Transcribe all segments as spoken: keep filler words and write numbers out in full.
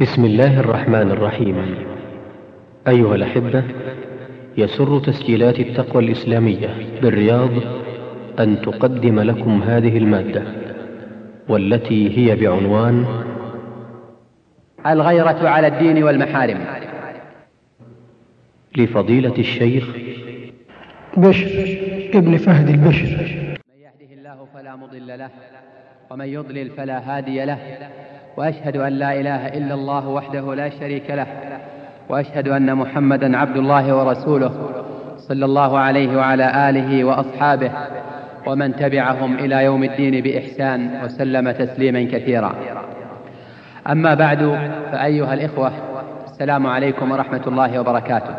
بسم الله الرحمن الرحيم. أيها الأحبة، يسر تسجيلات التقوى الإسلامية بالرياض أن تقدم لكم هذه المادة، والتي هي بعنوان الغيرة على الدين والمحارم، لفضيلة الشيخ بشر ابن فهد البشر. من يهده الله فلا مضل له ومن يضلل فلا هادي له، وأشهد أن لا إله إلا الله وحده لا شريك له، وأشهد أن محمدا عبد الله ورسوله صلى الله عليه وعلى آله وأصحابه ومن تبعهم إلى يوم الدين بإحسان وسلم تسليما كثيرا. أما بعد، فأيها الإخوة، السلام عليكم ورحمة الله وبركاته.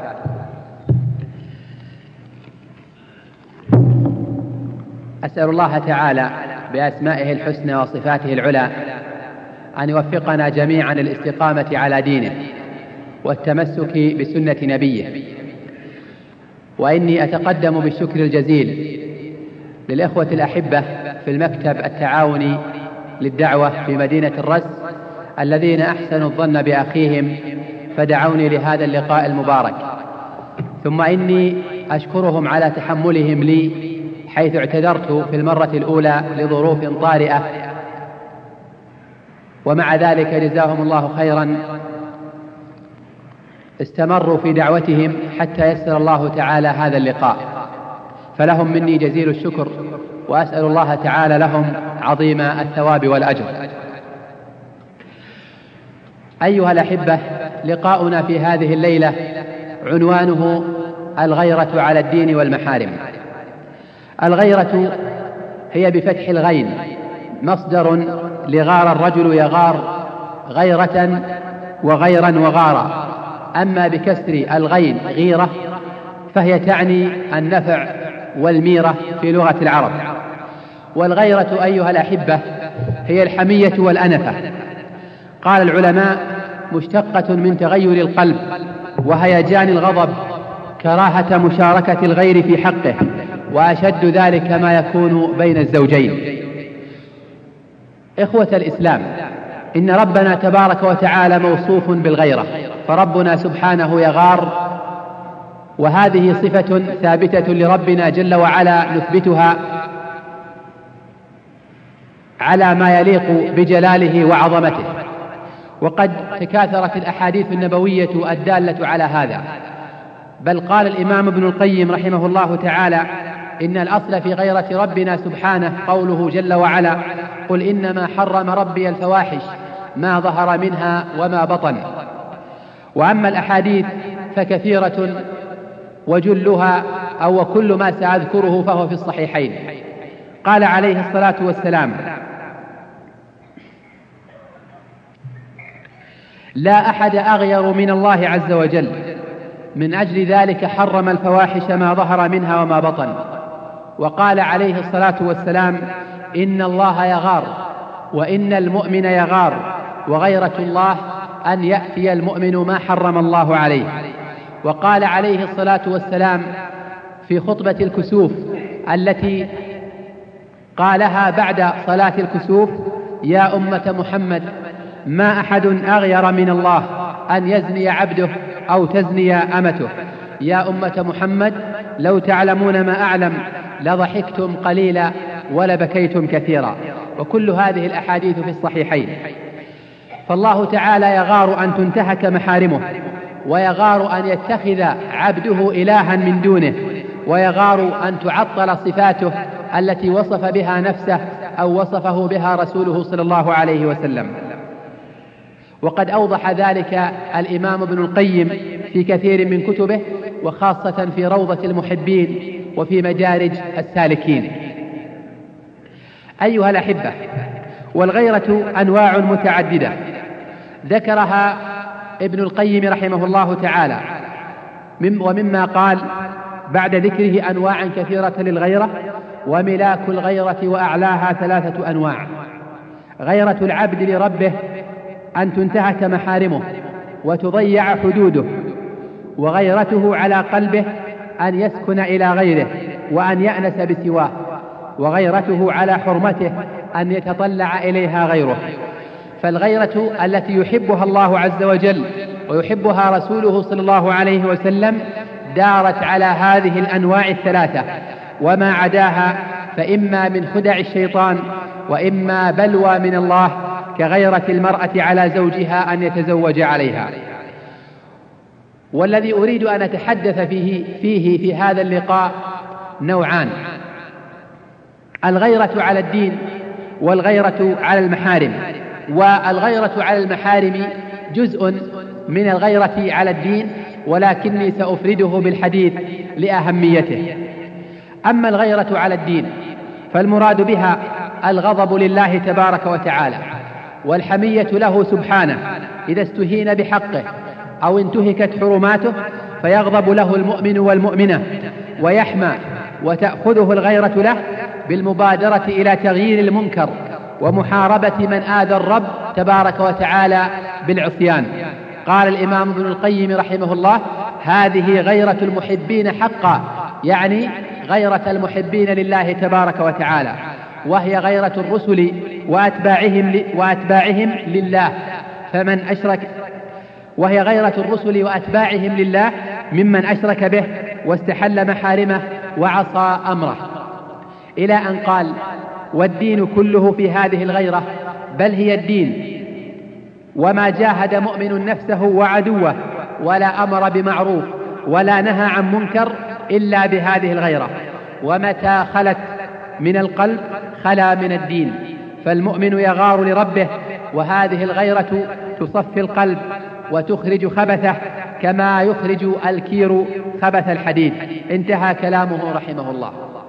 أسأل الله تعالى بأسمائه الحسنى وصفاته العلى أن يوفقنا جميعا للاستقامة على دينه والتمسك بسنة نبيه. وإني أتقدم بالشكر الجزيل للإخوة الأحبة في المكتب التعاوني للدعوة في مدينة الرس الذين أحسنوا الظن بأخيهم فدعوني لهذا اللقاء المبارك، ثم إني أشكرهم على تحملهم لي حيث اعتذرت في المرة الأولى لظروف طارئة، ومع ذلك جزاهم الله خيرا استمروا في دعوتهم حتى يسر الله تعالى هذا اللقاء، فلهم مني جزيل الشكر، وأسأل الله تعالى لهم عظيم الثواب والأجر. أيها الأحبة، لقاؤنا في هذه الليلة عنوانه الغيرة على الدين والمحارم. الغيرة هي بفتح الغين مصدر لغار الرجل يغار غيرة وغيرا وغارا، أما بكسر الغين غيرة فهي تعني النفع والميرة في لغة العرب. والغيرة أيها الأحبة هي الحمية والأنفة. قال العلماء مشتقة من تغير القلب وهيجان الغضب، كراهة مشاركة الغير في حقه، وأشد ذلك ما يكون بين الزوجين. إخوة الإسلام، إن ربنا تبارك وتعالى موصوف بالغيرة، فربنا سبحانه يغار، وهذه صفة ثابتة لربنا جل وعلا نثبتها على ما يليق بجلاله وعظمته. وقد تكاثرت الأحاديث النبوية الدالة على هذا، بل قال الإمام ابن القيم رحمه الله تعالى: إن الأصل في غيرة ربنا سبحانه قوله جل وعلا: قل إنما حرم ربي الفواحش ما ظهر منها وما بطن. وأما الأحاديث فكثيرة، وجلها أو وكل ما سأذكره فهو في الصحيحين. قال عليه الصلاة والسلام: لا أحد أغير من الله عز وجل، من أجل ذلك حرم الفواحش ما ظهر منها وما بطن. وقال عليه الصلاة والسلام: إن الله يغار وإن المؤمن يغار، وغيرة الله أن يأتي المؤمن ما حرم الله عليه. وقال عليه الصلاة والسلام في خطبة الكسوف التي قالها بعد صلاة الكسوف: يا أمة محمد، ما أحد أغير من الله أن يزني عبده أو تزني أمته. يا أمة محمد، لو تعلمون ما أعلم لضحكتم قليلا ولبكيتم كثيرا. وكل هذه الأحاديث في الصحيحين. فالله تعالى يغار أن تنتهك محارمه، ويغار أن يتخذ عبده إلها من دونه، ويغار أن تعطل صفاته التي وصف بها نفسه أو وصفه بها رسوله صلى الله عليه وسلم. وقد أوضح ذلك الإمام ابن القيم في كثير من كتبه، وخاصة في روضة المحبين وفي مجارج السالكين. أيها الأحبة، والغيرة أنواع متعددة ذكرها ابن القيم رحمه الله تعالى، ومما قال بعد ذكره أنواع كثيرة للغيرة: وملاك الغيرة وأعلاها ثلاثة أنواع: غيرة العبد لربه أن تنتهك محارمه وتضيع حدوده، وغيرته على قلبه أن يسكن إلى غيره وأن يأنس بسواه، وغيرته على حرمته أن يتطلع إليها غيره. فالغيرة التي يحبها الله عز وجل ويحبها رسوله صلى الله عليه وسلم دارت على هذه الأنواع الثلاثة، وما عداها فإما من خدع الشيطان وإما بلوى من الله، كغيرة المرأة على زوجها أن يتزوج عليها. والذي أريد أن أتحدث فيه, فيه في هذا اللقاء نوعان: الغيرة على الدين والغيرة على المحارم. والغيرة على المحارم جزء من الغيرة على الدين، ولكني سأفرده بالحديث لأهميته. أما الغيرة على الدين فالمراد بها الغضب لله تبارك وتعالى والحمية له سبحانه إذا استهين بحقه أو انتهكت حرماته، فيغضب له المؤمن والمؤمنة ويحمى، وتأخذه الغيرة له بالمبادرة إلى تغيير المنكر ومحاربة من آذى الرب تبارك وتعالى بالعصيان. قال الإمام ابن القيم رحمه الله: هذه غيرة المحبين حقا، يعني غيرة المحبين لله تبارك وتعالى، وهي غيرة الرسل وأتباعهم, وأتباعهم لله فمن أشرك وهي غيرة الرسل وأتباعهم لله ممن أشرك به واستحل محارمه وعصى أمره، إلى أن قال: والدين كله في هذه الغيرة، بل هي الدين، وما جاهد مؤمن نفسه وعدوه ولا أمر بمعروف ولا نهى عن منكر إلا بهذه الغيرة، ومتى خلت من القلب خلا من الدين، فالمؤمن يغار لربه، وهذه الغيرة تصفي القلب وتخرج خبثه كما يخرج الكير خبث الحديد. انتهى كلامه رحمه الله.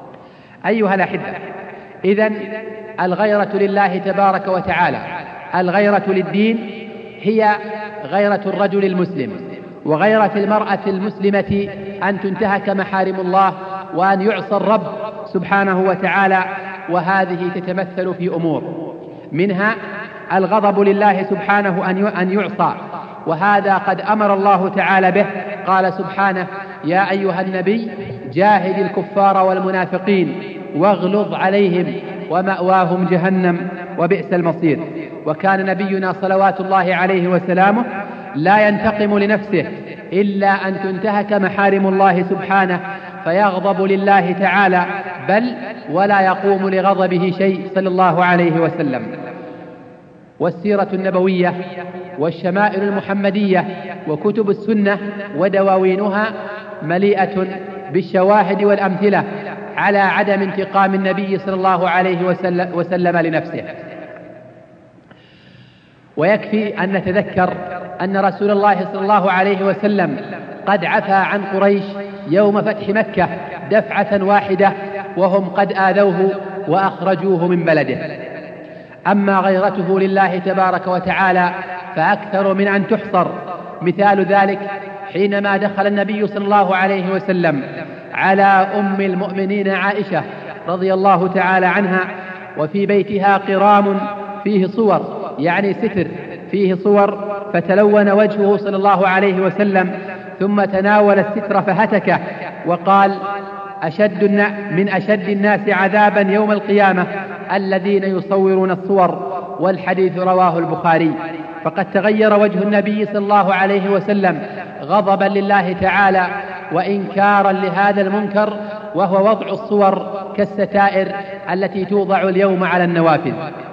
أيها الأحبة، إذن الغيرة لله تبارك وتعالى، الغيرة للدين، هي غيرة الرجل المسلم وغيرة المرأة المسلمة أن تنتهك محارم الله وأن يعصى الرب سبحانه وتعالى. وهذه تتمثل في أمور، منها الغضب لله سبحانه أن يعصى، وهذا قد أمر الله تعالى به. قال سبحانه: يا أيها النبي جاهد الكفار والمنافقين واغلظ عليهم ومأواهم جهنم وبئس المصير. وكان نبينا صلوات الله عليه وسلامه لا ينتقم لنفسه إلا أن تنتهك محارم الله سبحانه فيغضب لله تعالى، بل ولا يقوم لغضبه شيء صلى الله عليه وسلم. والسيرة النبوية والشمائل المحمدية وكتب السنة ودواوينها مليئة بالشواهد والأمثلة على عدم انتقام النبي صلى الله عليه وسلم لنفسه. ويكفي أن نتذكر أن رسول الله صلى الله عليه وسلم قد عفى عن قريش يوم فتح مكة دفعة واحدة وهم قد آذوه وأخرجوه من بلده. أما غيرته لله تبارك وتعالى فأكثر من أن تحصر. مثال ذلك حينما دخل النبي صلى الله عليه وسلم على أم المؤمنين عائشة رضي الله تعالى عنها، وفي بيتها قرام فيه صور، يعني ستر فيه صور، فتلون وجهه صلى الله عليه وسلم، ثم تناول الستر فهتكه وقال: أشد من أشد الناس عذابا يوم القيامة الذين يصورون الصور. والحديث رواه البخاري. فقد تغير وجه النبي صلى الله عليه وسلم غضبا لله تعالى وإنكارا لهذا المنكر، وهو وضع الصور كالستائر التي توضع اليوم على النوافذ.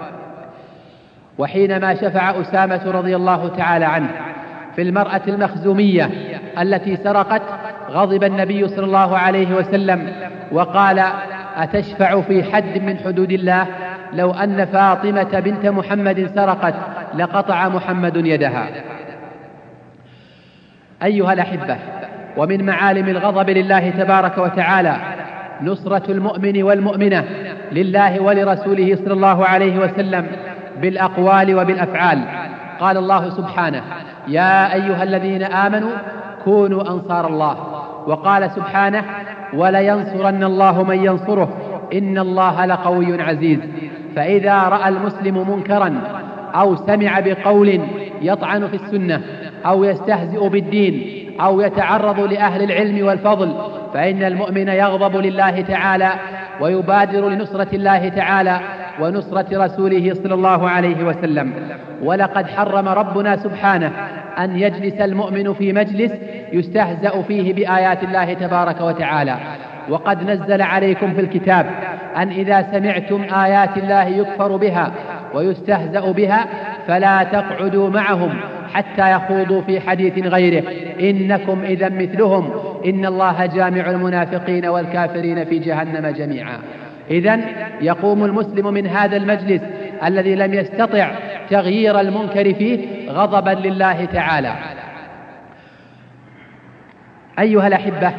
وحينما شفع أسامة رضي الله تعالى عنه في المرأة المخزومية التي سرقت، غضب النبي صلى الله عليه وسلم وقال: أتشفع في حد من حدود الله؟ لو أن فاطمة بنت محمد سرقت لقطع محمد يدها. أيها الأحبة، ومن معالم الغضب لله تبارك وتعالى نصرة المؤمن والمؤمنة لله ولرسوله صلى الله عليه وسلم بالأقوال وبالأفعال. قال الله سبحانه: يا أيها الذين آمنوا كونوا أنصار الله. وقال سبحانه: ولينصرن الله من ينصره إن الله لقوي عزيز. فإذا رأى المسلم منكرا أو سمع بقول يطعن في السنة أو يستهزئ بالدين أو يتعرض لأهل العلم والفضل، فإن المؤمن يغضب لله تعالى ويبادر لنصرة الله تعالى ونصرة رسوله صلى الله عليه وسلم. ولقد حرم ربنا سبحانه أن يجلس المؤمن في مجلس يستهزأ فيه بآيات الله تبارك وتعالى. وقد نزل عليكم في الكتاب أن إذا سمعتم آيات الله يكفر بها ويستهزأ بها فلا تقعدوا معهم حتى يخوضوا في حديث غيره إنكم إذا مثلهم إن الله جامع المنافقين والكافرين في جهنم جميعا. إذن يقوم المسلم من هذا المجلس الذي لم يستطع تغيير المنكر فيه غضبا لله تعالى. أيها الأحبة،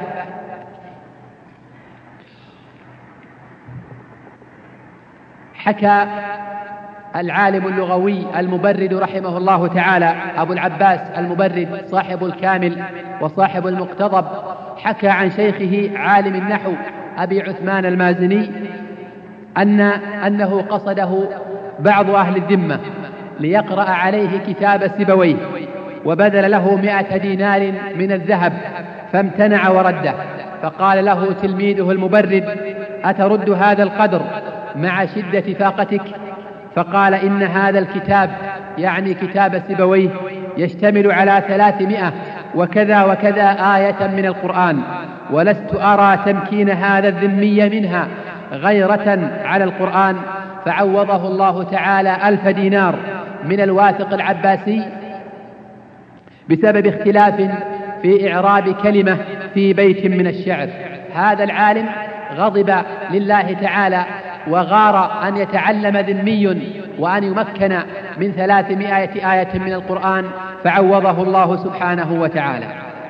حكى العالم اللغوي المبرد رحمه الله تعالى أبو العباس المبرد صاحب الكامل وصاحب المقتضب، حكى عن شيخه عالم النحو أبي عثمان المازني أن أنه قصده بعض أهل الذمة ليقرأ عليه كتاب سيبويه وبذل له مئة دينار من الذهب فامتنع ورده، فقال له تلميذه المبرد أترد هذا القدر مع شدة فاقتك؟ فقال إن هذا الكتاب يعني كتاب سيبويه يشتمل على ثلاثمائة وكذا وكذا آية من القرآن، ولست أرى تمكين هذا الذمي منها غيرة على القرآن. فعوضه الله تعالى ألف دينار من الواثق العباسي بسبب اختلاف في إعراب كلمة في بيت من الشعر. هذا العالم غضب لله تعالى وغار أن يتعلم ذمي وأن يمكن من ثلاثمائة آية من القرآن، فعوضه الله سبحانه وتعالى.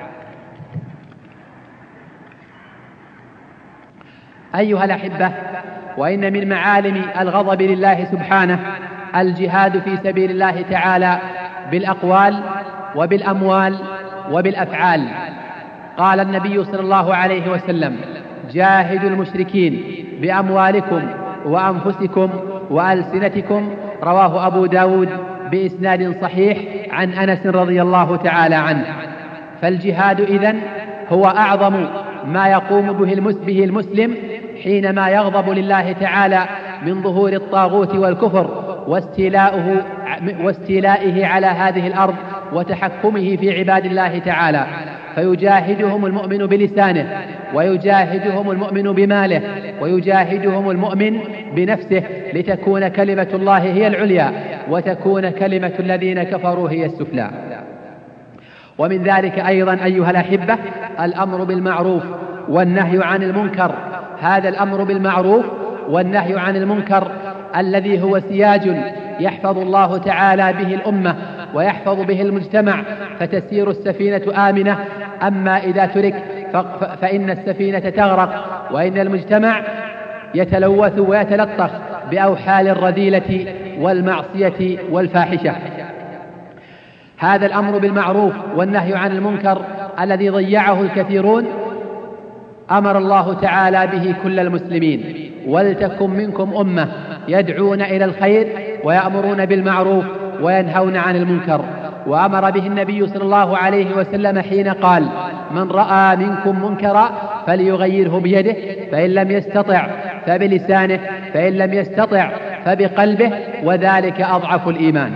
أيها الأحبة، وإن من معالم الغضب لله سبحانه الجهاد في سبيل الله تعالى بالأقوال وبالأموال وبالأفعال. قال النبي صلى الله عليه وسلم جاهدوا المشركين بأموالكم وأنفسكم وألسنتكم، رواه أبو داود بإسناد صحيح عن أنس رضي الله تعالى عنه. فالجهاد إذن هو أعظم ما يقوم به المسلم حينما يغضب لله تعالى من ظهور الطاغوت والكفر واستيلاؤه واستيلائه على هذه الأرض وتحكمه في عباد الله تعالى، فيجاهدهم المؤمن بلسانه ويجاهدهم المؤمن بماله ويجاهدهم المؤمن بنفسه لتكون كلمة الله هي العليا وتكون كلمة الذين كفروا هي السفلى. ومن ذلك أيضا أيها الأحبة الأمر بالمعروف والنهي عن المنكر. هذا الأمر بالمعروف والنهي عن المنكر الذي هو سياج يحفظ الله تعالى به الأمة ويحفظ به المجتمع فتسير السفينة آمنة. أما إذا ترك فإن السفينة تغرق وإن المجتمع يتلوث ويتلطخ بأوحال الرذيلة والمعصية والفاحشة. هذا الأمر بالمعروف والنهي عن المنكر الذي ضيعه الكثيرون أمر الله تعالى به كل المسلمين: ولتكن منكم أمة يدعون إلى الخير ويأمرون بالمعروف وينهون عن المنكر. وأمر به النبي صلى الله عليه وسلم حين قال: من رأى منكم منكرا فليغيره بيده، فإن لم يستطع فبلسانه، فإن لم يستطع فبقلبه، وذلك أضعف الإيمان.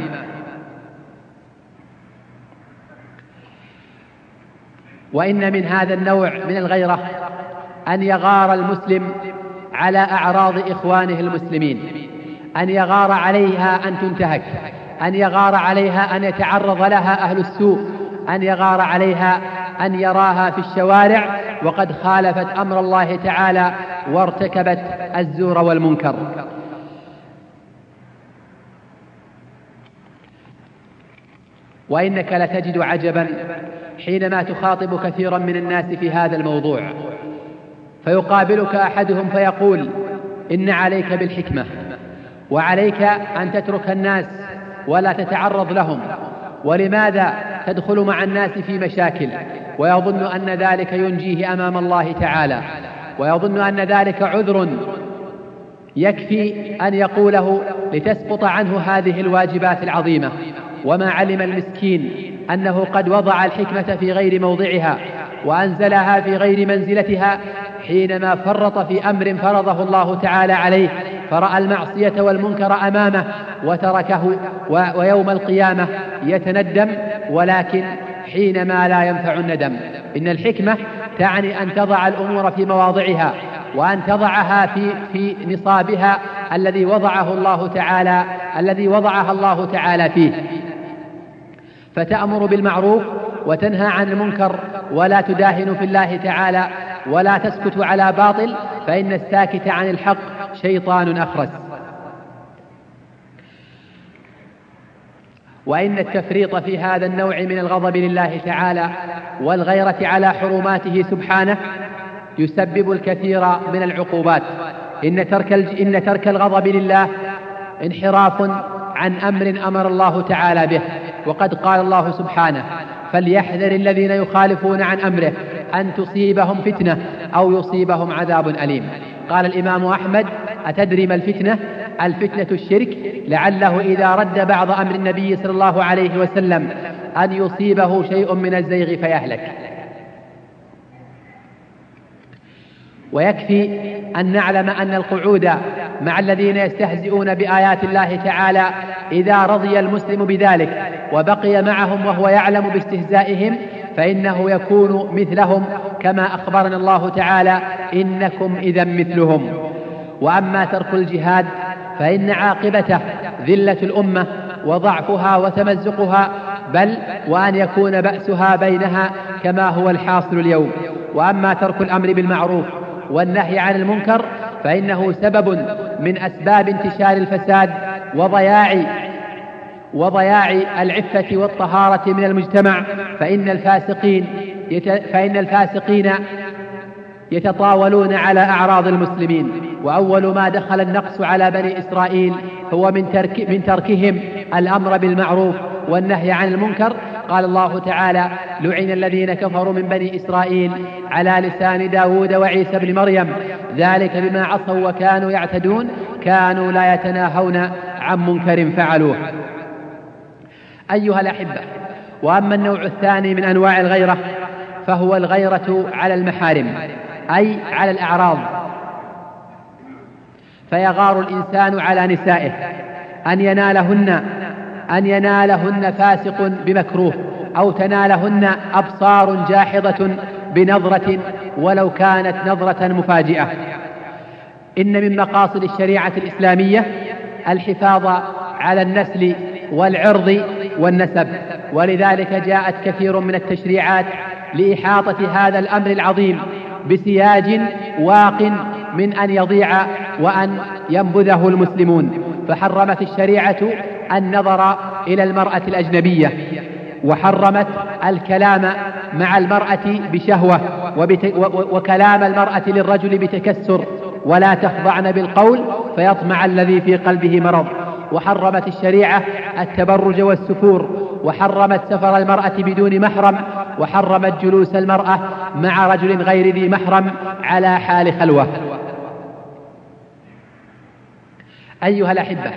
وإن من هذا النوع من الغيرة أن يغار المسلم على أعراض إخوانه المسلمين، أن يغار عليها أن تنتهك، أن يغار عليها أن يتعرض لها أهل السوء، أن يغار عليها أن يراها في الشوارع وقد خالفت أمر الله تعالى وارتكبت الزور والمنكر. وإنك لتجد عجبا حينما تخاطب كثيرا من الناس في هذا الموضوع، فيقابلك أحدهم فيقول: إن عليك بالحكمة، وعليك أن تترك الناس ولا تتعرض لهم، ولماذا تدخل مع الناس في مشاكل؟ ويظن أن ذلك ينجيه أمام الله تعالى، ويظن أن ذلك عذر يكفي أن يقوله لتسقط عنه هذه الواجبات العظيمة. وما علم المسكين أنه قد وضع الحكمة في غير موضعها وأنزلها في غير منزلتها حينما فرط في أمر فرضه الله تعالى عليه فرأى المعصية والمنكر أمامه وتركه، ويوم القيامة يتندم، ولكن حينما لا ينفع الندم. إن الحكمة تعني أن تضع الأمور في مواضعها، وأن تضعها في في نصابها الذي وضعه الله تعالى الذي وضعها الله تعالى فيه، فتأمر بالمعروف وتنهى عن المنكر، ولا تداهن في الله تعالى، ولا تسكت على باطل، فإن الساكت عن الحق شيطان أخرس. وإن التفريط في هذا النوع من الغضب لله تعالى والغيرة على حرماته سبحانه يسبب الكثير من العقوبات. إن ترك, إن ترك الغضب لله انحراف عن أمر أمر الله تعالى به، وقد قال الله سبحانه: فليحذر الذين يخالفون عن أمره أن تصيبهم فتنة أو يصيبهم عذاب أليم. قال الإمام أحمد: أتدري ما الفتنة؟ الفتنة الشرك، لعله إذا رد بعض أمر النبي صلى الله عليه وسلم أن يصيبه شيء من الزيغ فيهلك. ويكفي أن نعلم أن القعود مع الذين يستهزئون بآيات الله تعالى إذا رضي المسلم بذلك وبقي معهم وهو يعلم باستهزائهم فإنه يكون مثلهم، كما أخبرنا الله تعالى: إنكم إذا مثلهم. وأما ترك الجهاد فإن عاقبته ذلة الأمة وضعفها وتمزقها، بل وأن يكون بأسها بينها كما هو الحاصل اليوم. وأما ترك الأمر بالمعروف والنهي عن المنكر فإنه سبب من أسباب انتشار الفساد وضياع وضياع العفة والطهارة من المجتمع، فإن الفاسقين يت... فإن الفاسقين يتطاولون على أعراض المسلمين. وأول ما دخل النقص على بني إسرائيل هو من, ترك... من تركهم الأمر بالمعروف والنهي عن المنكر. قال الله تعالى: لعن الذين كفروا من بني إسرائيل على لسان داود وعيسى بن مريم ذلك بما عصوا وكانوا يعتدون كانوا لا يتناهون عن منكر فعلوه. أيها الأحبة، وأما النوع الثاني من أنواع الغيرة فهو الغيرة على المحارم، أي على الأعراض، فيغار الإنسان على نسائه أن ينالهن أن ينالهن فاسق بمكروه، أو تنالهن أبصار جاحظة بنظرة ولو كانت نظرة مفاجئة. إن من مقاصد الشريعة الإسلامية الحفاظ على النسل والعرض والنسب، ولذلك جاءت كثير من التشريعات لإحاطة هذا الأمر العظيم بسياج واق من أن يضيع وأن ينبذه المسلمون. فحرمت الشريعة النظر إلى المرأة الأجنبية، وحرمت الكلام مع المرأة بشهوة، وكلام المرأة للرجل بتكسر، ولا تخضعن بالقول فيطمع الذي في قلبه مرض. وحرمت الشريعة التبرج والسفور، وحرمت سفر المرأة بدون محرم، وحرمت جلوس المرأة مع رجل غير ذي محرم على حال خلوة. أيها الأحبة،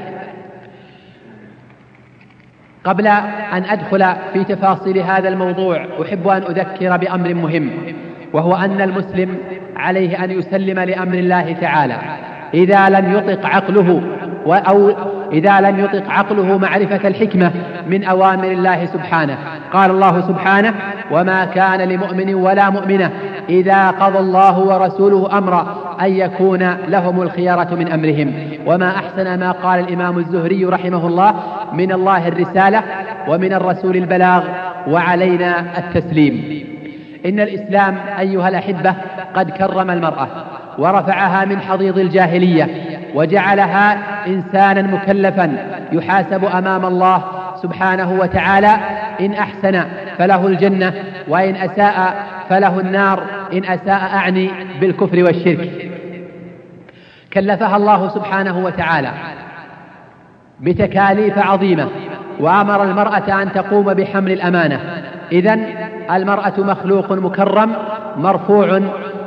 قبل أن أدخل في تفاصيل هذا الموضوع أحب أن أذكر بأمر مهم، وهو أن المسلم عليه أن يسلم لأمر الله تعالى إذا لم يطق عقله أو إذا لم يطق عقله معرفة الحكمة من أوامر الله سبحانه. قال الله سبحانه: وما كان لمؤمن ولا مؤمنة إذا قضى الله ورسوله أمرا أن يكون لهم الخيرة من أمرهم. وما أحسن ما قال الإمام الزهري رحمه الله: من الله الرسالة ومن الرسول البلاغ وعلينا التسليم. إن الإسلام أيها الأحبة قد كرم المرأة ورفعها من حضيض الجاهلية وجعلها إنسانا مكلفا يحاسب أمام الله سبحانه وتعالى، إن أحسن فله الجنة وإن أساء فله النار، إن أساء أعني بالكفر والشرك. كلفها الله سبحانه وتعالى بتكاليف عظيمة، وأمر المرأة أن تقوم بحمل الأمانة. إذن المرأة مخلوق مكرم مرفوع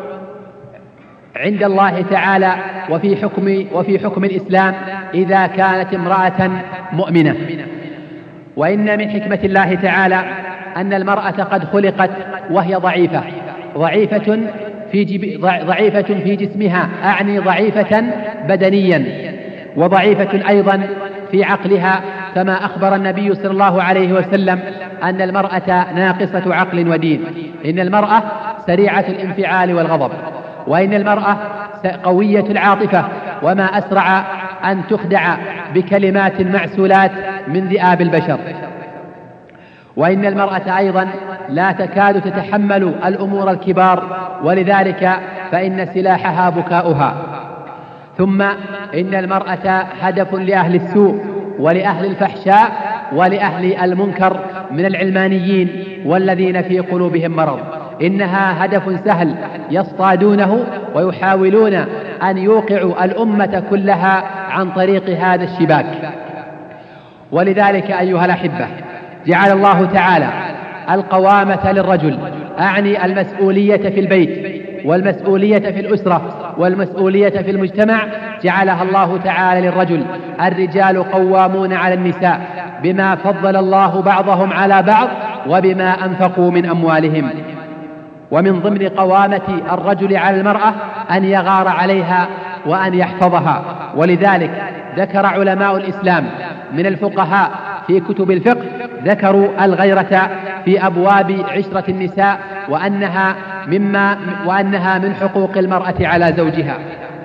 عند الله تعالى وفي حكم, وفي حكم الإسلام إذا كانت امرأة مؤمنة. وإن من حكمة الله تعالى أن المرأة قد خلقت وهي ضعيفة ضعيفة في, جب... ضعيفة في جسمها، أعني ضعيفة بدنيا، وضعيفة أيضا في عقلها، كما أخبر النبي صلى الله عليه وسلم أن المرأة ناقصة عقل ودين. إن المرأة سريعة الانفعال والغضب، وإن المرأة قوية العاطفة، وما أسرع أن تخدع بكلمات معسولات من ذئاب البشر. وإن المرأة أيضا لا تكاد تتحمل الأمور الكبار، ولذلك فإن سلاحها بكاؤها. ثم إن المرأة هدف لأهل السوء ولأهل الفحشاء ولأهل المنكر من العلمانيين والذين في قلوبهم مرض. إنها هدف سهل يصطادونه ويحاولون أن يوقعوا الأمة كلها عن طريق هذا الشباك. ولذلك أيها الأحبة جعل الله تعالى القوامة للرجل، أعني المسؤولية في البيت والمسؤولية في الأسرة والمسؤولية في المجتمع، جعلها الله تعالى للرجل. الرجال قوامون على النساء بما فضل الله بعضهم على بعض وبما أنفقوا من أموالهم. ومن ضمن قوامة الرجل على المرأة أن يغار عليها وأن يحفظها. ولذلك ذكر علماء الإسلام من الفقهاء في كتب الفقه ذكروا الغيرة في أبواب عشرة النساء، وأنها مما وأنها من حقوق المرأة على زوجها.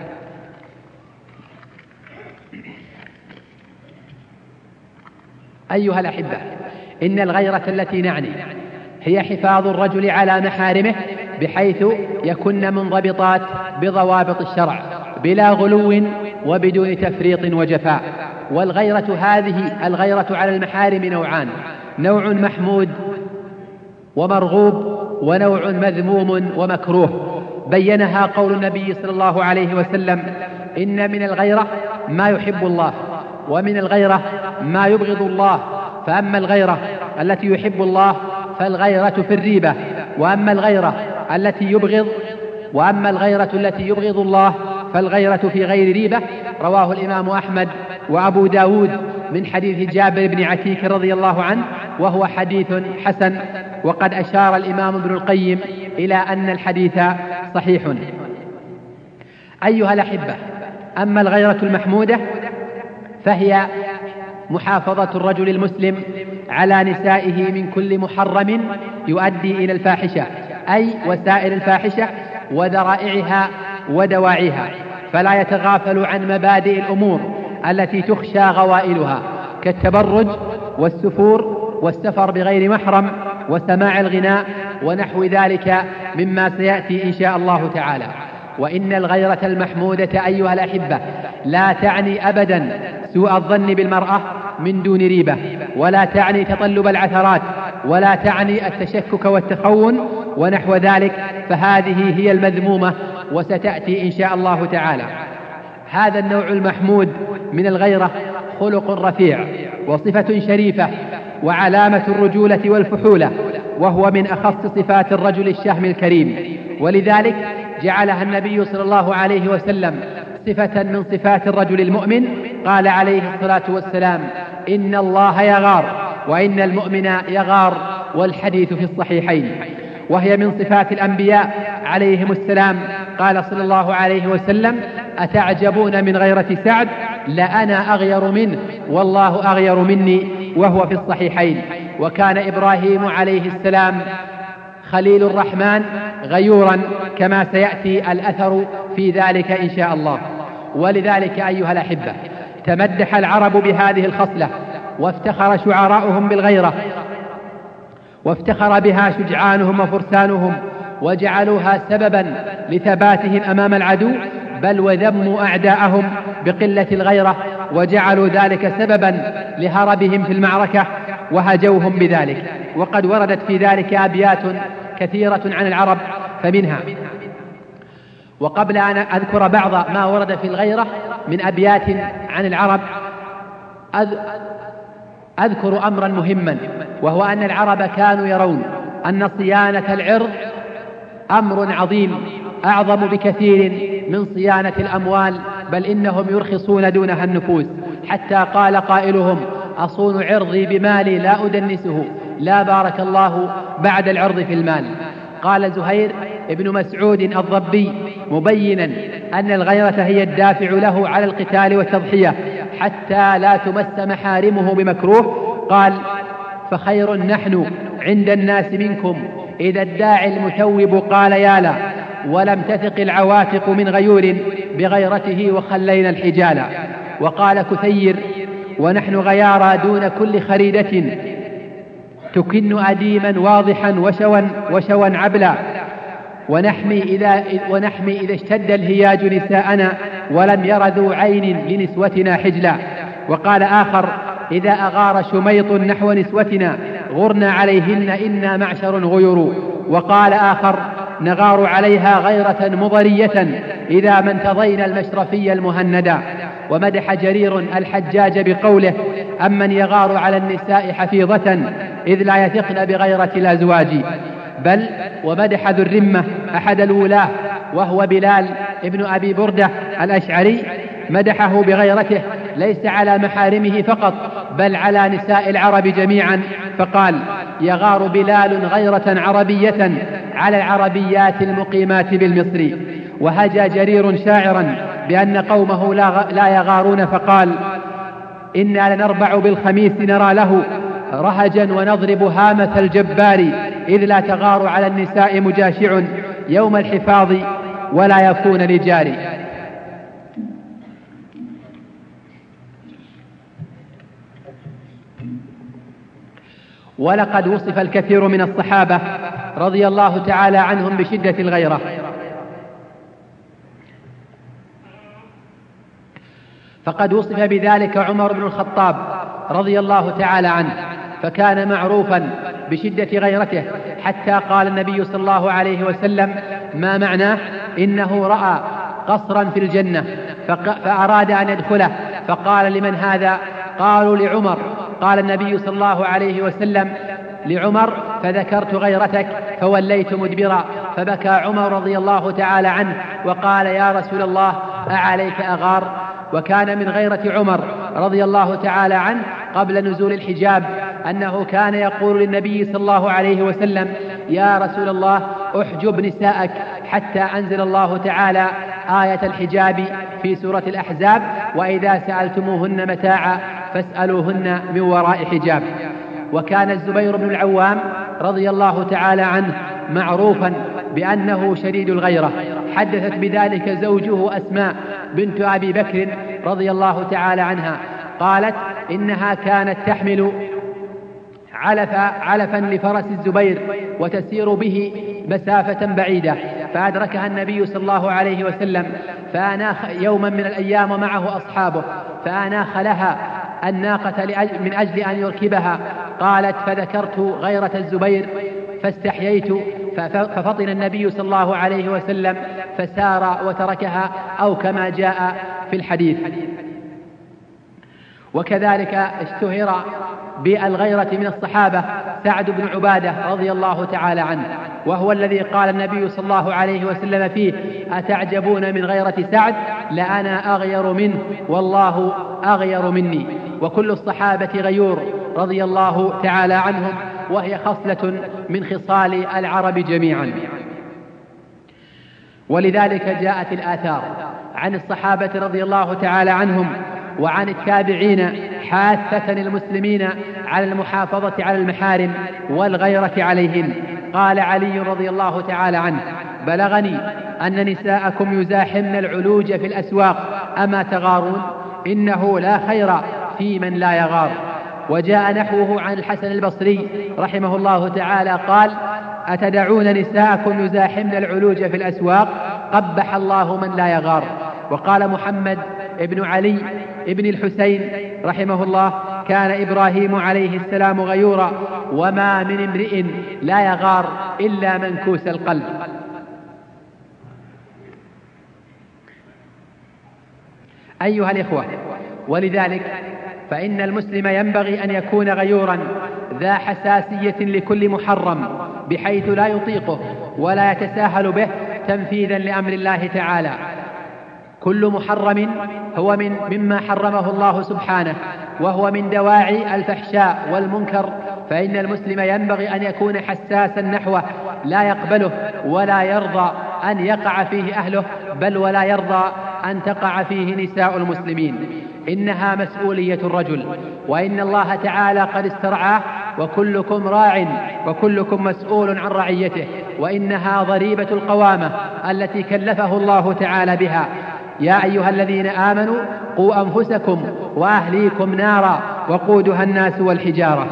أيها الأحبة، إن الغيرة التي نعني هي حفاظ الرجل على محارمه بحيث يكن منضبطات بضوابط الشرع بلا غلو وبدون تفريط وجفاء. والغيرة هذه الغيرة على المحارم نوعان: نوع محمود ومرغوب، ونوع مذموم ومكروه. بينها قول النبي صلى الله عليه وسلم: إن من الغيرة ما يحب الله، ومن الغيرة ما يبغض الله. فأما الغيرة التي يحب الله فالغيرة في الريبة، وأما الغيرة التي يبغض وأما الغيرة التي يبغض الله فالغيرة في غير ريبة. رواه الإمام أحمد وأبو داود من حديث جابر بن عتيك رضي الله عنه، وهو حديث حسن. وقد أشار الإمام ابن القيم إلى أن الحديث صحيح. أيها الأحبة، أما الغيرة المحمودة فهي محافظة الرجل المسلم على نسائه من كل محرم يؤدي إلى الفاحشة، أي وسائل الفاحشة وذرائعها ودواعيها، فلا يتغافل عن مبادئ الأمور التي تخشى غوائلها كالتبرج والسفور والسفر بغير محرم وسماع الغناء ونحو ذلك مما سيأتي إن شاء الله تعالى. وإن الغيرة المحمودة أيها الأحبة لا تعني أبدا سوء الظن بالمرأة من دون ريبة، ولا تعني تطلب العثرات، ولا تعني التشكك والتخون ونحو ذلك، فهذه هي المذمومة وستأتي إن شاء الله تعالى. هذا النوع المحمود من الغيرة خلق رفيع وصفة شريفة وعلامة الرجولة والفحولة، وهو من أخص صفات الرجل الشهم الكريم، ولذلك جعلها النبي صلى الله عليه وسلم صفة من صفات الرجل المؤمن. قال عليه الصلاة والسلام: إن الله يغار وإن المؤمن يغار، والحديث في الصحيحين. وهي من صفات الأنبياء عليهم السلام. قال صلى الله عليه وسلم: أتعجبون من غيرة سعد؟ لأنا أغير منه والله أغير مني، وهو في الصحيحين. وكان إبراهيم عليه السلام خليل الرحمن غيورا، كما سيأتي الأثر في ذلك إن شاء الله. ولذلك أيها الأحبة تمدح العرب بهذه الخصلة، وافتخر شعراؤهم بالغيرة، وافتخر بها شجعانهم وفرسانهم، وجعلوها سببا لثباتهم أمام العدو، بل وذموا أعداءهم بقلة الغيرة، وجعلوا ذلك سببا لهربهم في المعركة وهجوهم بذلك. وقد وردت في ذلك أبيات كثيرة عن العرب، فمنها: وقبل أن أذكر بعض ما ورد في الغيرة من أبيات عن العرب أذكر أمرا مهما، وهو أن العرب كانوا يرون أن صيانة العرض أمر عظيم أعظم بكثير من صيانة الأموال، بل إنهم يرخصون دونها النفوس، حتى قال قائلهم: أصون عرضي بمالي لا أدنسه، لا بارك الله بعد العرض في المال. قال زهير ابن مسعود الضبي مبينا أن الغيرة هي الدافع له على القتال والتضحية حتى لا تمس محارمه بمكروه. قال: فخير نحن عند الناس منكم إذا الداعي المثوب قال يالا، ولم تثق العواتق من غيور بغيرته وخلينا الحجالا. وقال كثير: ونحن غيارى دون كل خريدة، تكن أديما واضحا وشوا, وشوا عبلا، ونحمي إذا, ونحمي إذا اشتد الهياج نساءنا، ولم ير ذو عين لنسوتنا حجلا. وقال آخر: إذا أغار شميط نحو نسوتنا غرنا عليهن إنا معشر غيور. وقال آخر: نغار عليها غيرة مضرية إذا ما انتضينا المشرفي المهندا. ومدح جرير الحجاج بقوله: أمن يغار على النساء حفيظة إذ لا يثقن بغيرة الأزواج. بل ومدح ذو الرمة أحد الولاة وهو بلال ابن أبي بردة الأشعري، مدحه بغيرته ليس على محارمه فقط بل على نساء العرب جميعا، فقال: يغار بلال غيرة عربية على العربيات المقيمات بالمصر. وهجى جرير شاعرا بأن قومه لا يغارون فقال: إنا لنربع بالخميس نرى له رهجا ونضرب هامة الجبار، إذ لا تغار على النساء مجاشع يوم الحفاظ ولا يكون لجاري. ولقد وصف الكثير من الصحابة رضي الله تعالى عنهم بشدة الغيرة، فقد وصف بذلك عمر بن الخطاب رضي الله تعالى عنه، فكان معروفا بشدة غيرته حتى قال النبي صلى الله عليه وسلم ما معناه: إنه رأى قصرا في الجنة فأراد أن يدخله، فقال: لمن هذا؟ قالوا: لعمر. قال النبي صلى الله عليه وسلم لعمر: فذكرت غيرتك فوليت مدبرا، فبكى عمر رضي الله تعالى عنه وقال: يا رسول الله أعليك أغار؟ وكان من غيرة عمر رضي الله تعالى عنه قبل نزول الحجاب أنه كان يقول للنبي صلى الله عليه وسلم: يا رسول الله احجب نساءك، حتى أنزل الله تعالى آية الحجاب في سورة الأحزاب: وإذا سألتموهن متاعا فاسألوهن من وراء حجاب. وكان الزبير بن العوام رضي الله تعالى عنه معروفا بأنه شديد الغيرة، حدثت بذلك زوجه أسماء بنت أبي بكر رضي الله تعالى عنها، قالت: إنها كانت تحمل علف علفا لفرس الزبير وتسير به مسافة بعيدة، فأدركها النبي صلى الله عليه وسلم فأناخ يوما من الأيام ومعه أصحابه، فأناخ لها الناقة من أجل أن يركبها. قالت: فذكرت غيرة الزبير فاستحييت، ففطن النبي صلى الله عليه وسلم فسار وتركها، أو كما جاء في الحديث. وكذلك اشتهر بالغيرة من الصحابة سعد بن عبادة رضي الله تعالى عنه، وهو الذي قال النبي صلى الله عليه وسلم فيه: أتعجبون من غيرة سعد؟ لأنا أغير منه والله أغير مني. وكل الصحابة غيور رضي الله تعالى عنهم، وهي خصلة من خصال العرب جميعا. ولذلك جاءت الآثار عن الصحابة رضي الله تعالى عنهم وعن التابعين حاثة المسلمين على المحافظة على المحارم والغيرة عليهن. قال علي رضي الله تعالى عنه: بلغني أن نساءكم يزاحمن العلوج في الأسواق، أما تغارون؟ إنه لا خير في من لا يغار. وجاء نحوه عن الحسن البصري رحمه الله تعالى قال: أتدعون نساءكم يزاحمن العلوج في الأسواق؟ قبح الله من لا يغار. وقال محمد ابن علي ابن الحسين رحمه الله: كان إبراهيم عليه السلام غيورا، وما من امرئ لا يغار إلا منكوس القلب. أيها الإخوة، ولذلك فإن المسلم ينبغي أن يكون غيورا ذا حساسية لكل محرم، بحيث لا يطيقه ولا يتساهل به تنفيذا لأمر الله تعالى. كل محرم هو من مما حرمه الله سبحانه، وهو من دواعي الفحشاء والمنكر، فإن المسلم ينبغي أن يكون حساسا نحوه، لا يقبله ولا يرضى أن يقع فيه أهله، بل ولا يرضى أن تقع فيه نساء المسلمين. إنها مسؤولية الرجل، وإن الله تعالى قد استرعاه، وكلكم راع وكلكم مسؤول عن رعيته، وإنها ضريبة القوامة التي كلفه الله تعالى بها. يا أيها الذين آمنوا قوا أنفسكم وأهليكم نارا وقودها الناس والحجارة.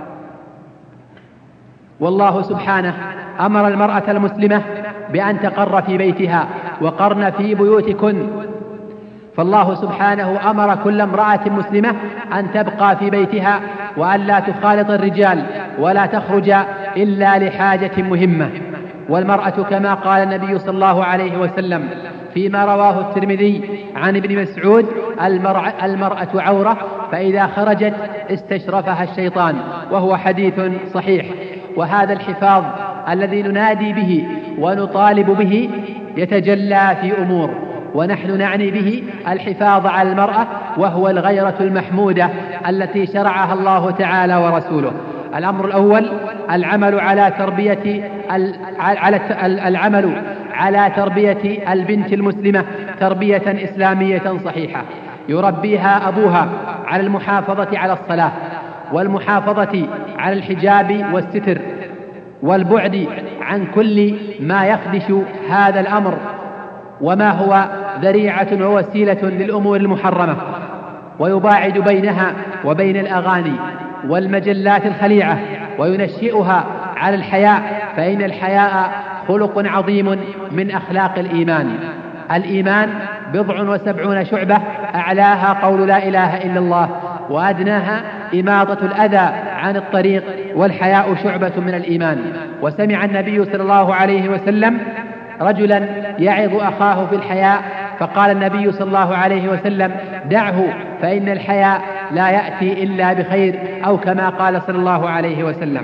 والله سبحانه أمر المرأة المسلمة بأن تقر في بيتها وقرن في بيوتكن، فالله سبحانه أمر كل امرأة مسلمة أن تبقى في بيتها وأن لا تخالط الرجال ولا تخرج إلا لحاجة مهمة. والمرأة كما قال النبي صلى الله عليه وسلم فيما رواه الترمذي عن ابن مسعود: المرأة عورة فإذا خرجت استشرفها الشيطان، وهو حديث صحيح. وهذا الحفاظ الذي ننادي به ونطالب به يتجلى في أمور، ونحن نعني به الحفاظ على المرأة، وهو الغيرة المحمودة التي شرعها الله تعالى ورسوله. الأمر الأول العمل على تربية على العمل على تربية البنت المسلمة تربية إسلامية صحيحة يربيها أبوها على المحافظة على الصلاة، والمحافظة على الحجاب والستر، والبعد عن كل ما يخدش هذا الأمر وما هو ذريعة ووسيلة للأمور المحرمة، ويباعد بينها وبين الأغاني والمجلات الخليعة، وينشئها على الحياء، فإن الحياء خلق عظيم من أخلاق الإيمان. الإيمان بضع وسبعون شعبة، أعلاها قول لا إله إلا الله، وأدناها إماطة الأذى عن الطريق، والحياء شعبة من الإيمان. وسمع النبي صلى الله عليه وسلم رجلا يعظ أخاه في الحياء، فقال النبي صلى الله عليه وسلم: دعه فإن الحياء لا يأتي إلا بخير، أو كما قال صلى الله عليه وسلم.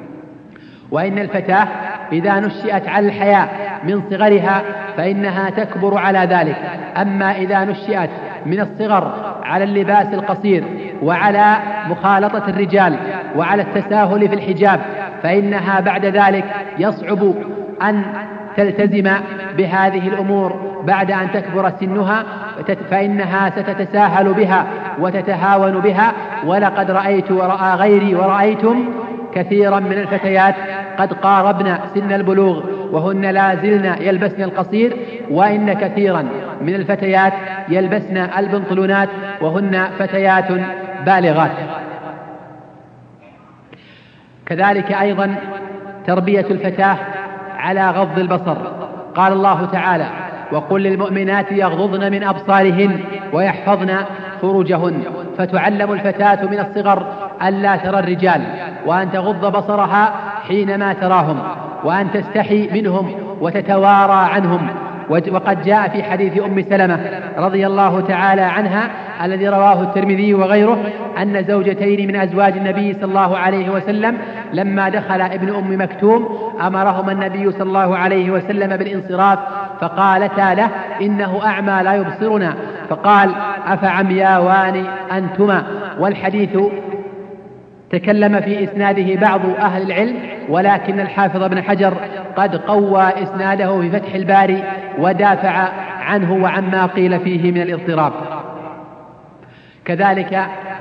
وإن الفتاة إذا نشئت على الحياء من صغرها فإنها تكبر على ذلك، أما إذا نشئت من الصغر على اللباس القصير وعلى مخالطة الرجال وعلى التساهل في الحجاب فإنها بعد ذلك يصعب أن تلتزم بهذه الأمور بعد أن تكبر سنها، فإنها ستتساهل بها وتتهاون بها. ولقد رأيت ورأى غيري ورأيتم كثيرا من الفتيات قد قاربن سن البلوغ وهن لا زلن يلبسن القصير، وإن كثيرا من الفتيات يلبسن البنطلونات وهن فتيات بالغات. كذلك أيضا تربية الفتاة على غض البصر. قال الله تعالى: وقل للمؤمنات يغضضن من أبصارهن ويحفظن فروجهن. فتعلم الفتاة من الصغر ألا ترى الرجال، وأن تغض بصرها حينما تراهم، وأن تستحي منهم وتتوارى عنهم. وقد جاء في حديث أم سلمة رضي الله تعالى عنها الذي رواه الترمذي وغيره أن زوجتين من أزواج النبي صلى الله عليه وسلم لما دخل ابن أم مكتوم أمرهما النبي صلى الله عليه وسلم بالانصراف، فقالتا له: إنه أعمى لا يبصرنا. فقال: أفعمياوان أنتما. والحديث تكلم في إسناده بعض أهل العلم، ولكن الحافظ ابن حجر قد قوى إسناده في فتح الباري ودافع عنه وعما قيل فيه من الاضطراب. كذلك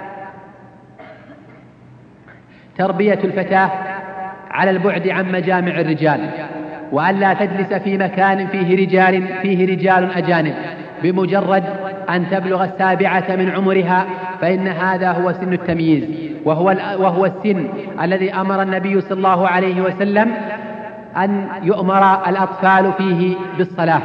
تربية الفتاة على البعد عن مجامع الرجال، وأن لا تجلس في مكان فيه رجال فيه رجال أجانب بمجرد أن تبلغ السابعة من عمرها، فإن هذا هو سن التمييز، وهو, وهو السن الذي أمر النبي صلى الله عليه وسلم أن يؤمر الأطفال فيه بالصلاة.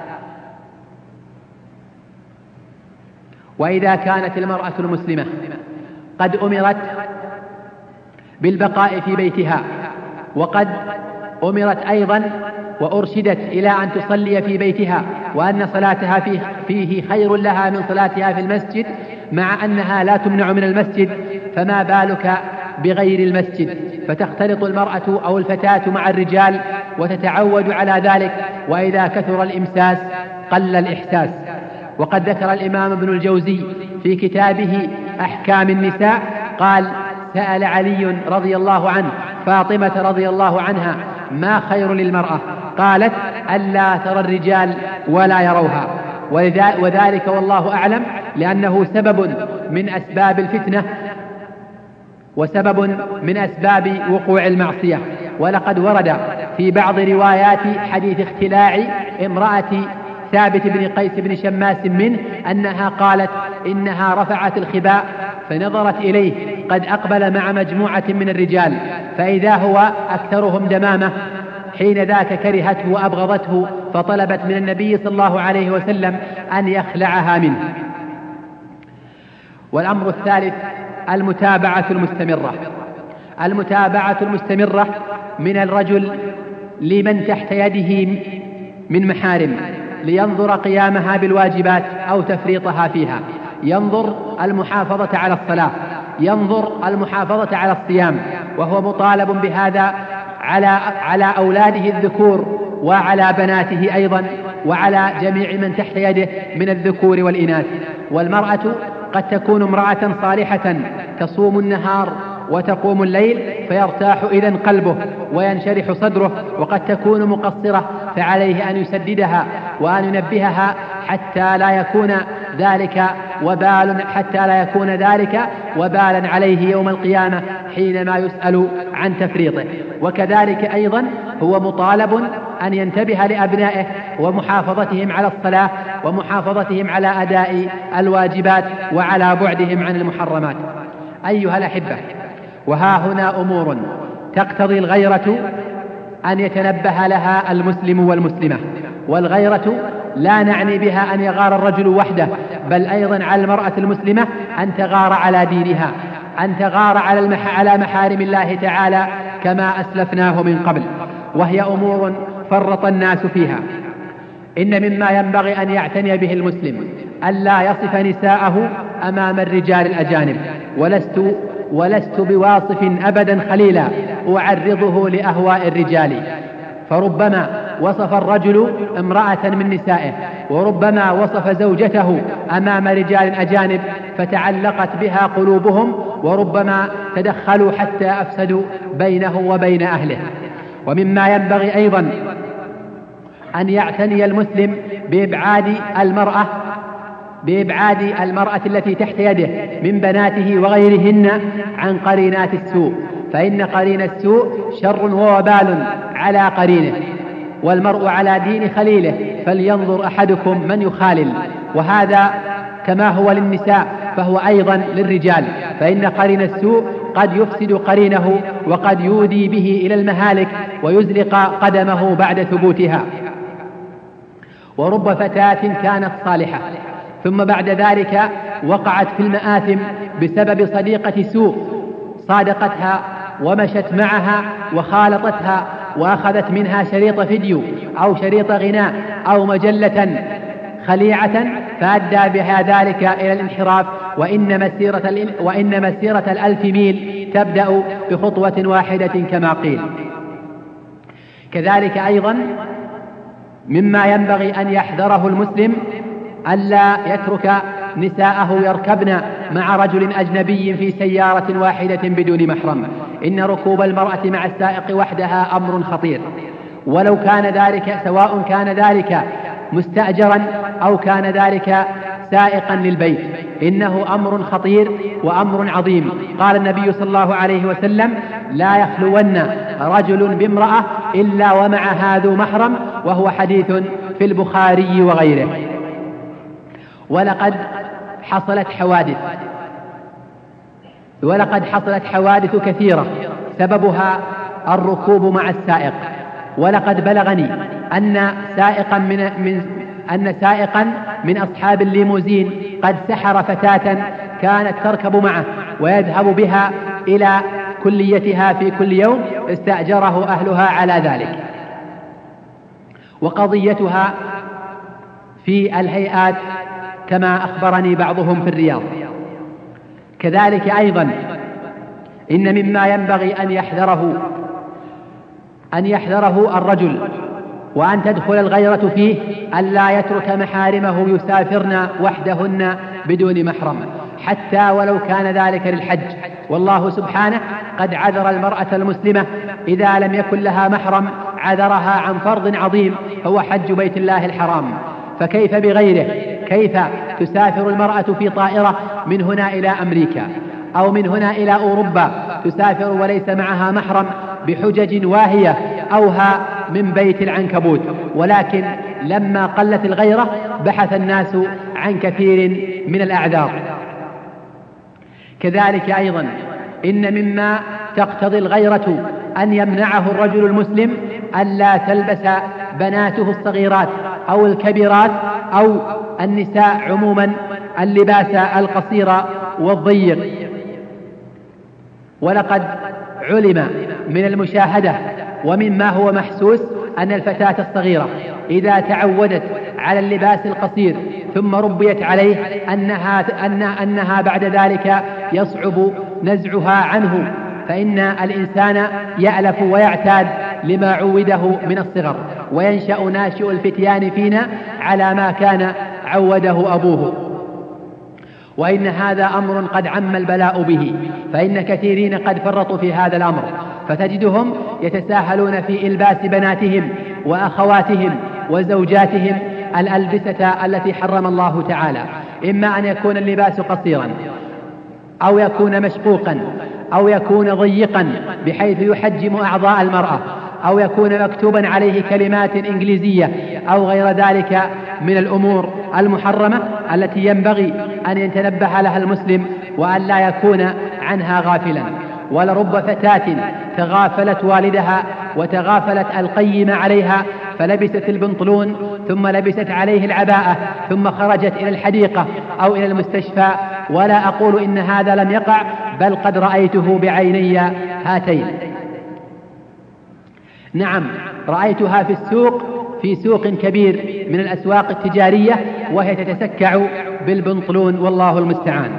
وإذا كانت المرأة المسلمة قد أمرت بالبقاء في بيتها، وقد أمرت أيضا وأرشدت إلى أن تصلي في بيتها، وأن صلاتها فيه, فيه خير لها من صلاتها في المسجد، مع أنها لا تمنع من المسجد، فما بالك بغير المسجد؟ فتختلط المرأة أو الفتاة مع الرجال وتتعود على ذلك، وإذا كثر الإمساس قل الإحساس. وقد ذكر الإمام ابن الجوزي في كتابه أحكام النساء قال: سأل علي رضي الله عنه فاطمة رضي الله عنها: ما خير للمرأة؟ قالت ألا ترى الرجال ولا يروها، وذلك والله أعلم لأنه سبب من أسباب الفتنة وسبب من أسباب وقوع المعصية. ولقد ورد في بعض روايات حديث اختلاع امرأة ثابت بن قيس بن شماس منه أنها قالت إنها رفعت الخباء فنظرت إليه قد أقبل مع مجموعة من الرجال فإذا هو أكثرهم دمامة، حين ذاك كرهته وأبغضته فطلبت من النبي صلى الله عليه وسلم أن يخلعها منه. والأمر الثالث المتابعة المستمرة. المتابعة المستمرة من الرجل لمن تحت يده من محارم لينظر قيامها بالواجبات أو تفريطها فيها، ينظر المحافظة على الصلاة، ينظر المحافظة على الصيام، وهو مطالب بهذا على على أولاده الذكور وعلى بناته أيضا وعلى جميع من تحت يده من الذكور والإناث. والمرأة قد تكون امرأة صالحة تصوم النهار وتقوم الليل فيرتاح إذن قلبه وينشرح صدره، وقد تكون مقصرة فعليه أن يسددها وأن ينبهها حتى لا يكون ذلك وبال حتى لا يكون ذلك وبالا عليه يوم القيامة حينما يسأل عن تفريطه. وكذلك أيضا هو مطالب أن ينتبه لأبنائه ومحافظتهم على الصلاة ومحافظتهم على أداء الواجبات وعلى بعدهم عن المحرمات. أيها الأحبة، وها هنا أمور تقتضي الغيرة أن يتنبه لها المسلم والمسلمة. والغيرة لا نعني بها أن يغار الرجل وحده، بل أيضا على المرأة المسلمة أن تغار على دينها، أن تغار على, المح... على محارم الله تعالى كما أسلفناه من قبل، وهي أمور فرط الناس فيها. إن مما ينبغي أن يعتني به المسلم ألا يصف نساءه أمام الرجال الأجانب، ولست ولست بواصف أبدا خليلا أعرضه لأهواء الرجال، فربما وصف الرجل امرأة من نسائه، وربما وصف زوجته أمام رجال أجانب فتعلقت بها قلوبهم، وربما تدخلوا حتى أفسدوا بينه وبين أهله. ومما ينبغي أيضا أن يعتني المسلم بإبعاد المرأة بإبعاد المرأة التي تحت يده من بناته وغيرهن عن قرينات السوء، فإن قرين السوء شر ووبال على قرينه، والمرء على دين خليله، فلينظر أحدكم من يخالل. وهذا كما هو للنساء فهو أيضا للرجال، فإن قرين السوء قد يفسد قرينه وقد يودي به إلى المهالك ويزلق قدمه بعد ثبوتها. ورب فتاة كانت صالحة ثم بعد ذلك وقعت في المآثم بسبب صديقة سوء صادقتها ومشت معها وخالطتها وأخذت منها شريط فيديو أو شريط غناء أو مجلة خليعة، فأدى بها ذلك إلى الانحراف، وإن مسيرة, وإن مسيرة الألف ميل تبدأ بخطوة واحدة كما قيل. كذلك أيضا مما ينبغي أن يحذره المسلم ألا يترك نساءه يركبن مع رجل أجنبي في سيارة واحدة بدون محرم. إن ركوب المرأة مع السائق وحدها أمر خطير، ولو كان ذلك سواء كان ذلك مستأجرا أو كان ذلك سائقا للبيت، إنه أمر خطير وأمر عظيم. قال النبي صلى الله عليه وسلم: لا يخلون رجل بامرأة إلا ومعها ذو محرم، وهو حديث في البخاري وغيره. ولقد حصلت حوادث ولقد حصلت حوادث كثيرة سببها الركوب مع السائق. ولقد بلغني أن سائقا من, من أن سائقا من أصحاب الليموزين قد سحر فتاة كانت تركب معه ويذهب بها إلى كليتها في كل يوم، استأجره أهلها على ذلك. وقضيتها في الهيئات كما أخبرني بعضهم في الرياض. كذلك أيضا إن مما ينبغي أن يحذره أن يحذره الرجل وأن تدخل الغيرة فيه ألا يترك محارمه يسافرن وحدهن بدون محرم، حتى ولو كان ذلك للحج. والله سبحانه قد عذر المرأة المسلمة إذا لم يكن لها محرم عذرها عن فرض عظيم هو حج بيت الله الحرام، فكيف بغيره؟ كيف تسافر المرأة في طائرة من هنا إلى أمريكا أو من هنا إلى أوروبا، تسافر وليس معها محرم بحجج واهية أوهى من بيت العنكبوت؟ ولكن لما قلت الغيرة بحث الناس عن كثير من الأعذار. كذلك أيضا إن مما تقتضي الغيرة أن يمنعه الرجل المسلم ألا تلبس بناته الصغيرات أو الكبيرات أو النساء عموما اللباس القصير والضيق. ولقد علم من المشاهدة ومما هو محسوس أن الفتاة الصغيرة إذا تعودت على اللباس القصير ثم ربيت عليه أنها, أن أنها بعد ذلك يصعب نزعها عنه، فإن الإنسان يألف ويعتاد لما عوده من الصغر، وينشأ ناشئ الفتيان فينا على ما كان عوده أبوه. وإن هذا أمر قد عم البلاء به، فإن كثيرين قد فرطوا في هذا الأمر، فتجدهم يتساهلون في إلباس بناتهم وأخواتهم وزوجاتهم الألبسة التي حرم الله تعالى، إما أن يكون اللباس قصيرا أو يكون مشقوقا أو يكون ضيقا بحيث يحجم أعضاء المرأة، أو يكون مكتوبا عليه كلمات إنجليزية أو غير ذلك من الأمور المحرمة التي ينبغي أن يتنبه لها المسلم وأن لا يكون عنها غافلا. ولرب فتاة تغافلت والدها وتغافلت القيم عليها فلبست البنطلون ثم لبست عليه العباءة ثم خرجت إلى الحديقة أو إلى المستشفى، ولا أقول إن هذا لم يقع، بل قد رأيته بعيني هاتين. نعم، رأيتها في السوق، في سوق كبير من الأسواق التجارية، وهي تتسكع بالبنطلون والله المستعان.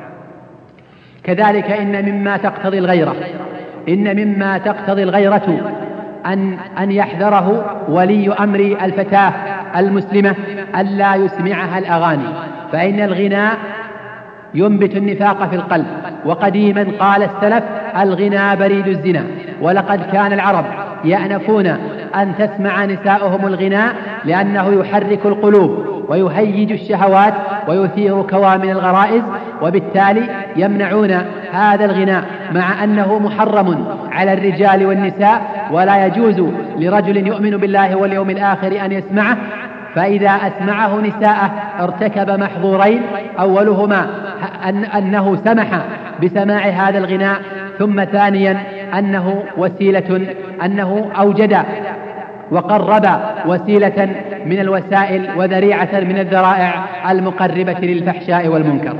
كذلك إن مما تقتضي الغيرة إن مما تقتضي الغيرة أن, أن يحذره ولي أمر الفتاة المسلمة ألا يسمعها الأغاني، فإن الغناء ينبت النفاق في القلب. وقديما قال السلف: الغنى بريد الزنا. ولقد كان العرب يأنفون أن تسمع نساؤهم الغناء لأنه يحرك القلوب ويهيج الشهوات ويثير كوامن الغرائز، وبالتالي يمنعون هذا الغناء مع أنه محرم على الرجال والنساء، ولا يجوز لرجل يؤمن بالله واليوم الآخر أن يسمعه. فإذا أسمعه نساءه ارتكب محظورين: أولهما أن أنه سمح بسماع هذا الغناء، ثم ثانيا أنه وسيلة أنه أوجد وقرب وسيلة من الوسائل وذريعة من الذرائع المقربة للفحشاء والمنكر.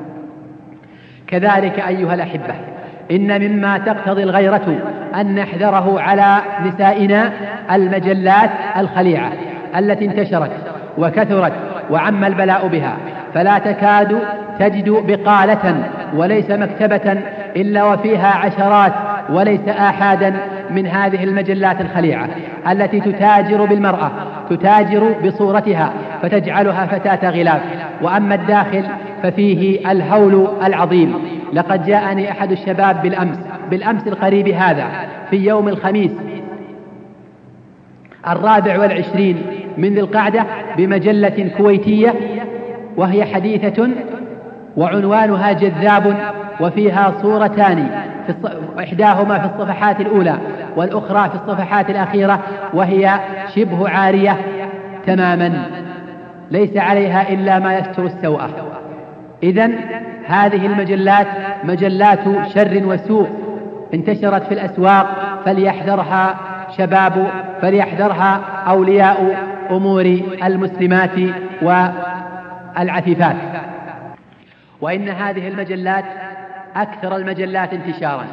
كذلك أيها الأحبة، إن مما تقتضي الغيرة أن نحذره على نسائنا المجلات الخليعة التي انتشرت وكثرت وعم البلاء بها، فلا تكاد تجد بقالة وليس مكتبة إلا وفيها عشرات وليس آحادا من هذه المجلات الخليعة التي تتاجر بالمرأة، تتاجر بصورتها فتجعلها فتاة غلاف. وأما الداخل ففيه الهول العظيم. لقد جاءني أحد الشباب بالأمس بالأمس القريب هذا في يوم الخميس الرابع والعشرين من ذي القعدة بمجلة كويتية وهي حديثة وعنوانها جذاب، وفيها صورتان في الص... إحداهما في الصفحات الأولى والأخرى في الصفحات الأخيرة، وهي شبه عارية تماما ليس عليها إلا ما يستر السوءة. إذن هذه المجلات مجلات شر وسوء انتشرت في الأسواق، فليحذرها شباب فليحذرها أولياء أمور المسلمات والعفيفات. وإن هذه المجلات أكثر المجلات انتشارا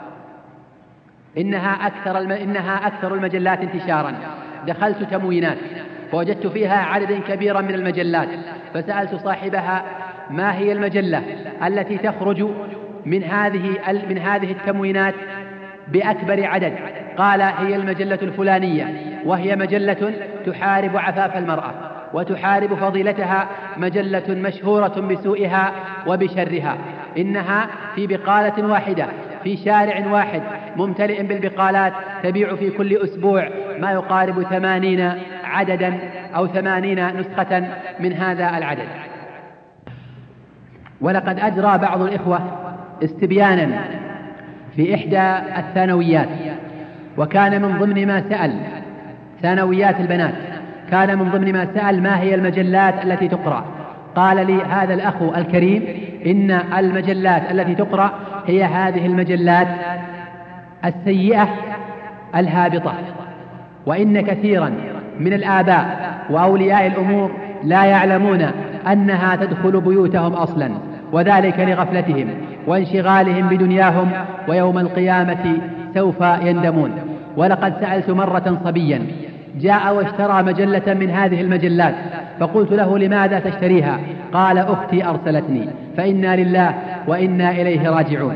إنها أكثر الم... إنها أكثر المجلات انتشارا. دخلت تموينات فوجدت فيها عددا كبيرا من المجلات، فسألت صاحبها: ما هي المجلة التي تخرج من هذه من هذه التموينات بأكبر عدد؟ قال: هي المجلة الفلانية، وهي مجلة تحارب عفاف المرأة وتحارب فضيلتها، مجلة مشهورة بسوءها وبشرها. إنها في بقالة واحدة في شارع واحد ممتلئ بالبقالات تبيع في كل أسبوع ما يقارب ثمانين عددا أو ثمانين نسخة من هذا العدد. ولقد أجرى بعض الإخوة استبيانا في إحدى الثانويات، وكان من ضمن ما سأل ثانويات البنات، كان من ضمن ما سأل ما هي المجلات التي تقرأ. قال لي هذا الأخ الكريم إن المجلات التي تقرأ هي هذه المجلات السيئة الهابطة، وإن كثيرا من الآباء وأولياء الأمور لا يعلمون أنها تدخل بيوتهم أصلا، وذلك لغفلتهم وانشغالهم بدنياهم، ويوم القيامة سوف يندمون. ولقد سألت مرة صبيا جاء واشترى مجلة من هذه المجلات، فقلت له لماذا تشتريها؟ قال أختي أرسلتني، فإنا لله وإنا إليه راجعون.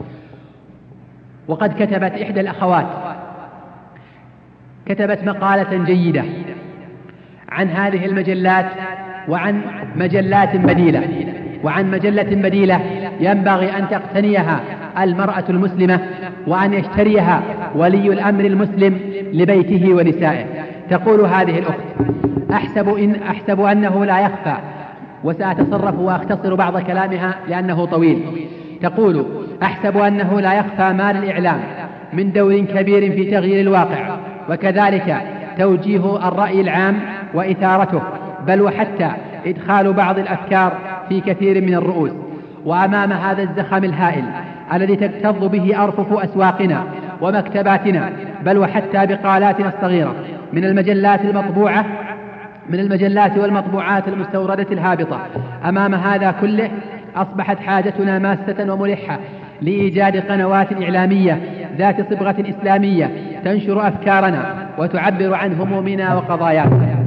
وقد كتبت إحدى الأخوات كتبت مقالة جيدة عن هذه المجلات وعن مجلات بديلة، وعن مجلة بديلة ينبغي أن تقتنيها المرأة المسلمة، وأن يشتريها ولي الأمر المسلم لبيته ونسائه. تقول هذه الأخت: أحسب, إن أحسب أنه لا يخفى، وسأتصرف وأختصر بعض كلامها لأنه طويل. تقول: أحسب أنه لا يخفى ما للإعلام من دور كبير في تغيير الواقع، وكذلك توجيه الرأي العام وإثارته، بل وحتى إدخال بعض الأفكار في كثير من الرؤوس. وأمام هذا الزخم الهائل الذي تكتظ به أرفف أسواقنا ومكتباتنا، بل وحتى بقالاتنا الصغيرة من المجلات المطبوعة من المجلات والمطبوعات المستوردة الهابطة، أمام هذا كله أصبحت حاجتنا ماسة وملحة لإيجاد قنوات إعلامية ذات صبغة إسلامية تنشر أفكارنا وتعبر عن همومنا وقضايانا.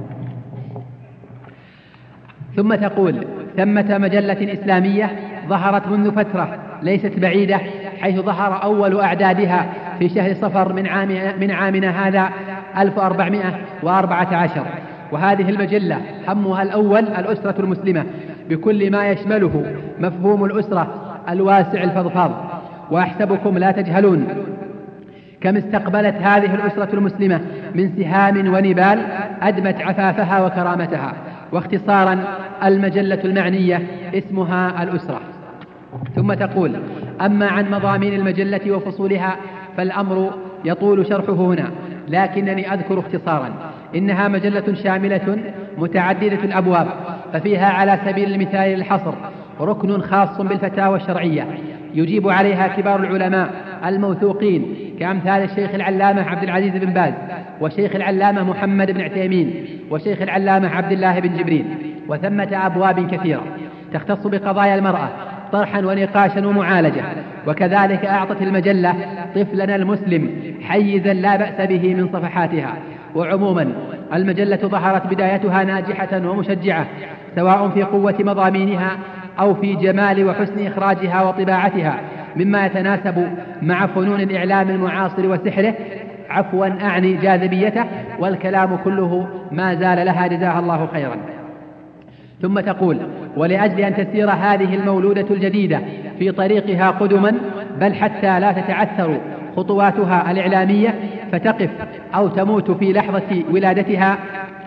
ثم تقول: ثمة مجلة إسلامية ظهرت منذ فترة ليست بعيدة، حيث ظهر أول أعدادها في شهر صفر من, عام من عامنا هذا ألف وأربعمائة وأربعة عشر. وهذه المجلة همها الأول الأسرة المسلمة بكل ما يشمله مفهوم الأسرة الواسع الفضفاض. وأحسبكم لا تجهلون كم استقبلت هذه الأسرة المسلمة من سهام ونبال أدمت عفافها وكرامتها. واختصارا المجلة المعنية اسمها الأسرة. ثم تقول: أما عن مضامين المجلة وفصولها فالأمر يطول شرحه هنا، لكنني أذكر اختصارا. إنها مجلة شاملة متعددة الأبواب، ففيها على سبيل المثال للحصر ركن خاص بالفتاوى الشرعية يجيب عليها كبار العلماء الموثوقين كأمثال الشيخ العلامة عبد العزيز بن باز، وشيخ العلامة محمد بن عثيمين، وشيخ العلامة عبد الله بن جبريل. وثمة أبواب كثيرة تختص بقضايا المرأة طرحا ونقاشا ومعالجة. وكذلك أعطت المجلة طفلنا المسلم حيزا لا بأس به من صفحاتها. وعموما المجلة ظهرت بدايتها ناجحة ومشجعة، سواء في قوة مضامينها أو في جمال وحسن إخراجها وطباعتها، مما يتناسب مع فنون الإعلام المعاصر وسحره، عفوا أعني جاذبيته، والكلام كله ما زال لها جزاها الله خيرا. ثم تقول: ولأجل أن تسير هذه المولودة الجديدة في طريقها قدما، بل حتى لا تتعثر خطواتها الإعلامية فتقف أو تموت في لحظة ولادتها،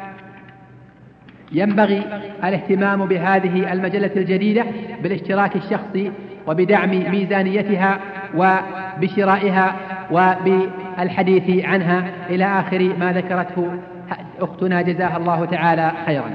ينبغي الاهتمام بهذه المجلة الجديدة بالاشتراك الشخصي وبدعم ميزانيتها وبشرائها وبالحديث عنها إلى آخر ما ذكرته أختنا جزاها الله تعالى خيرا.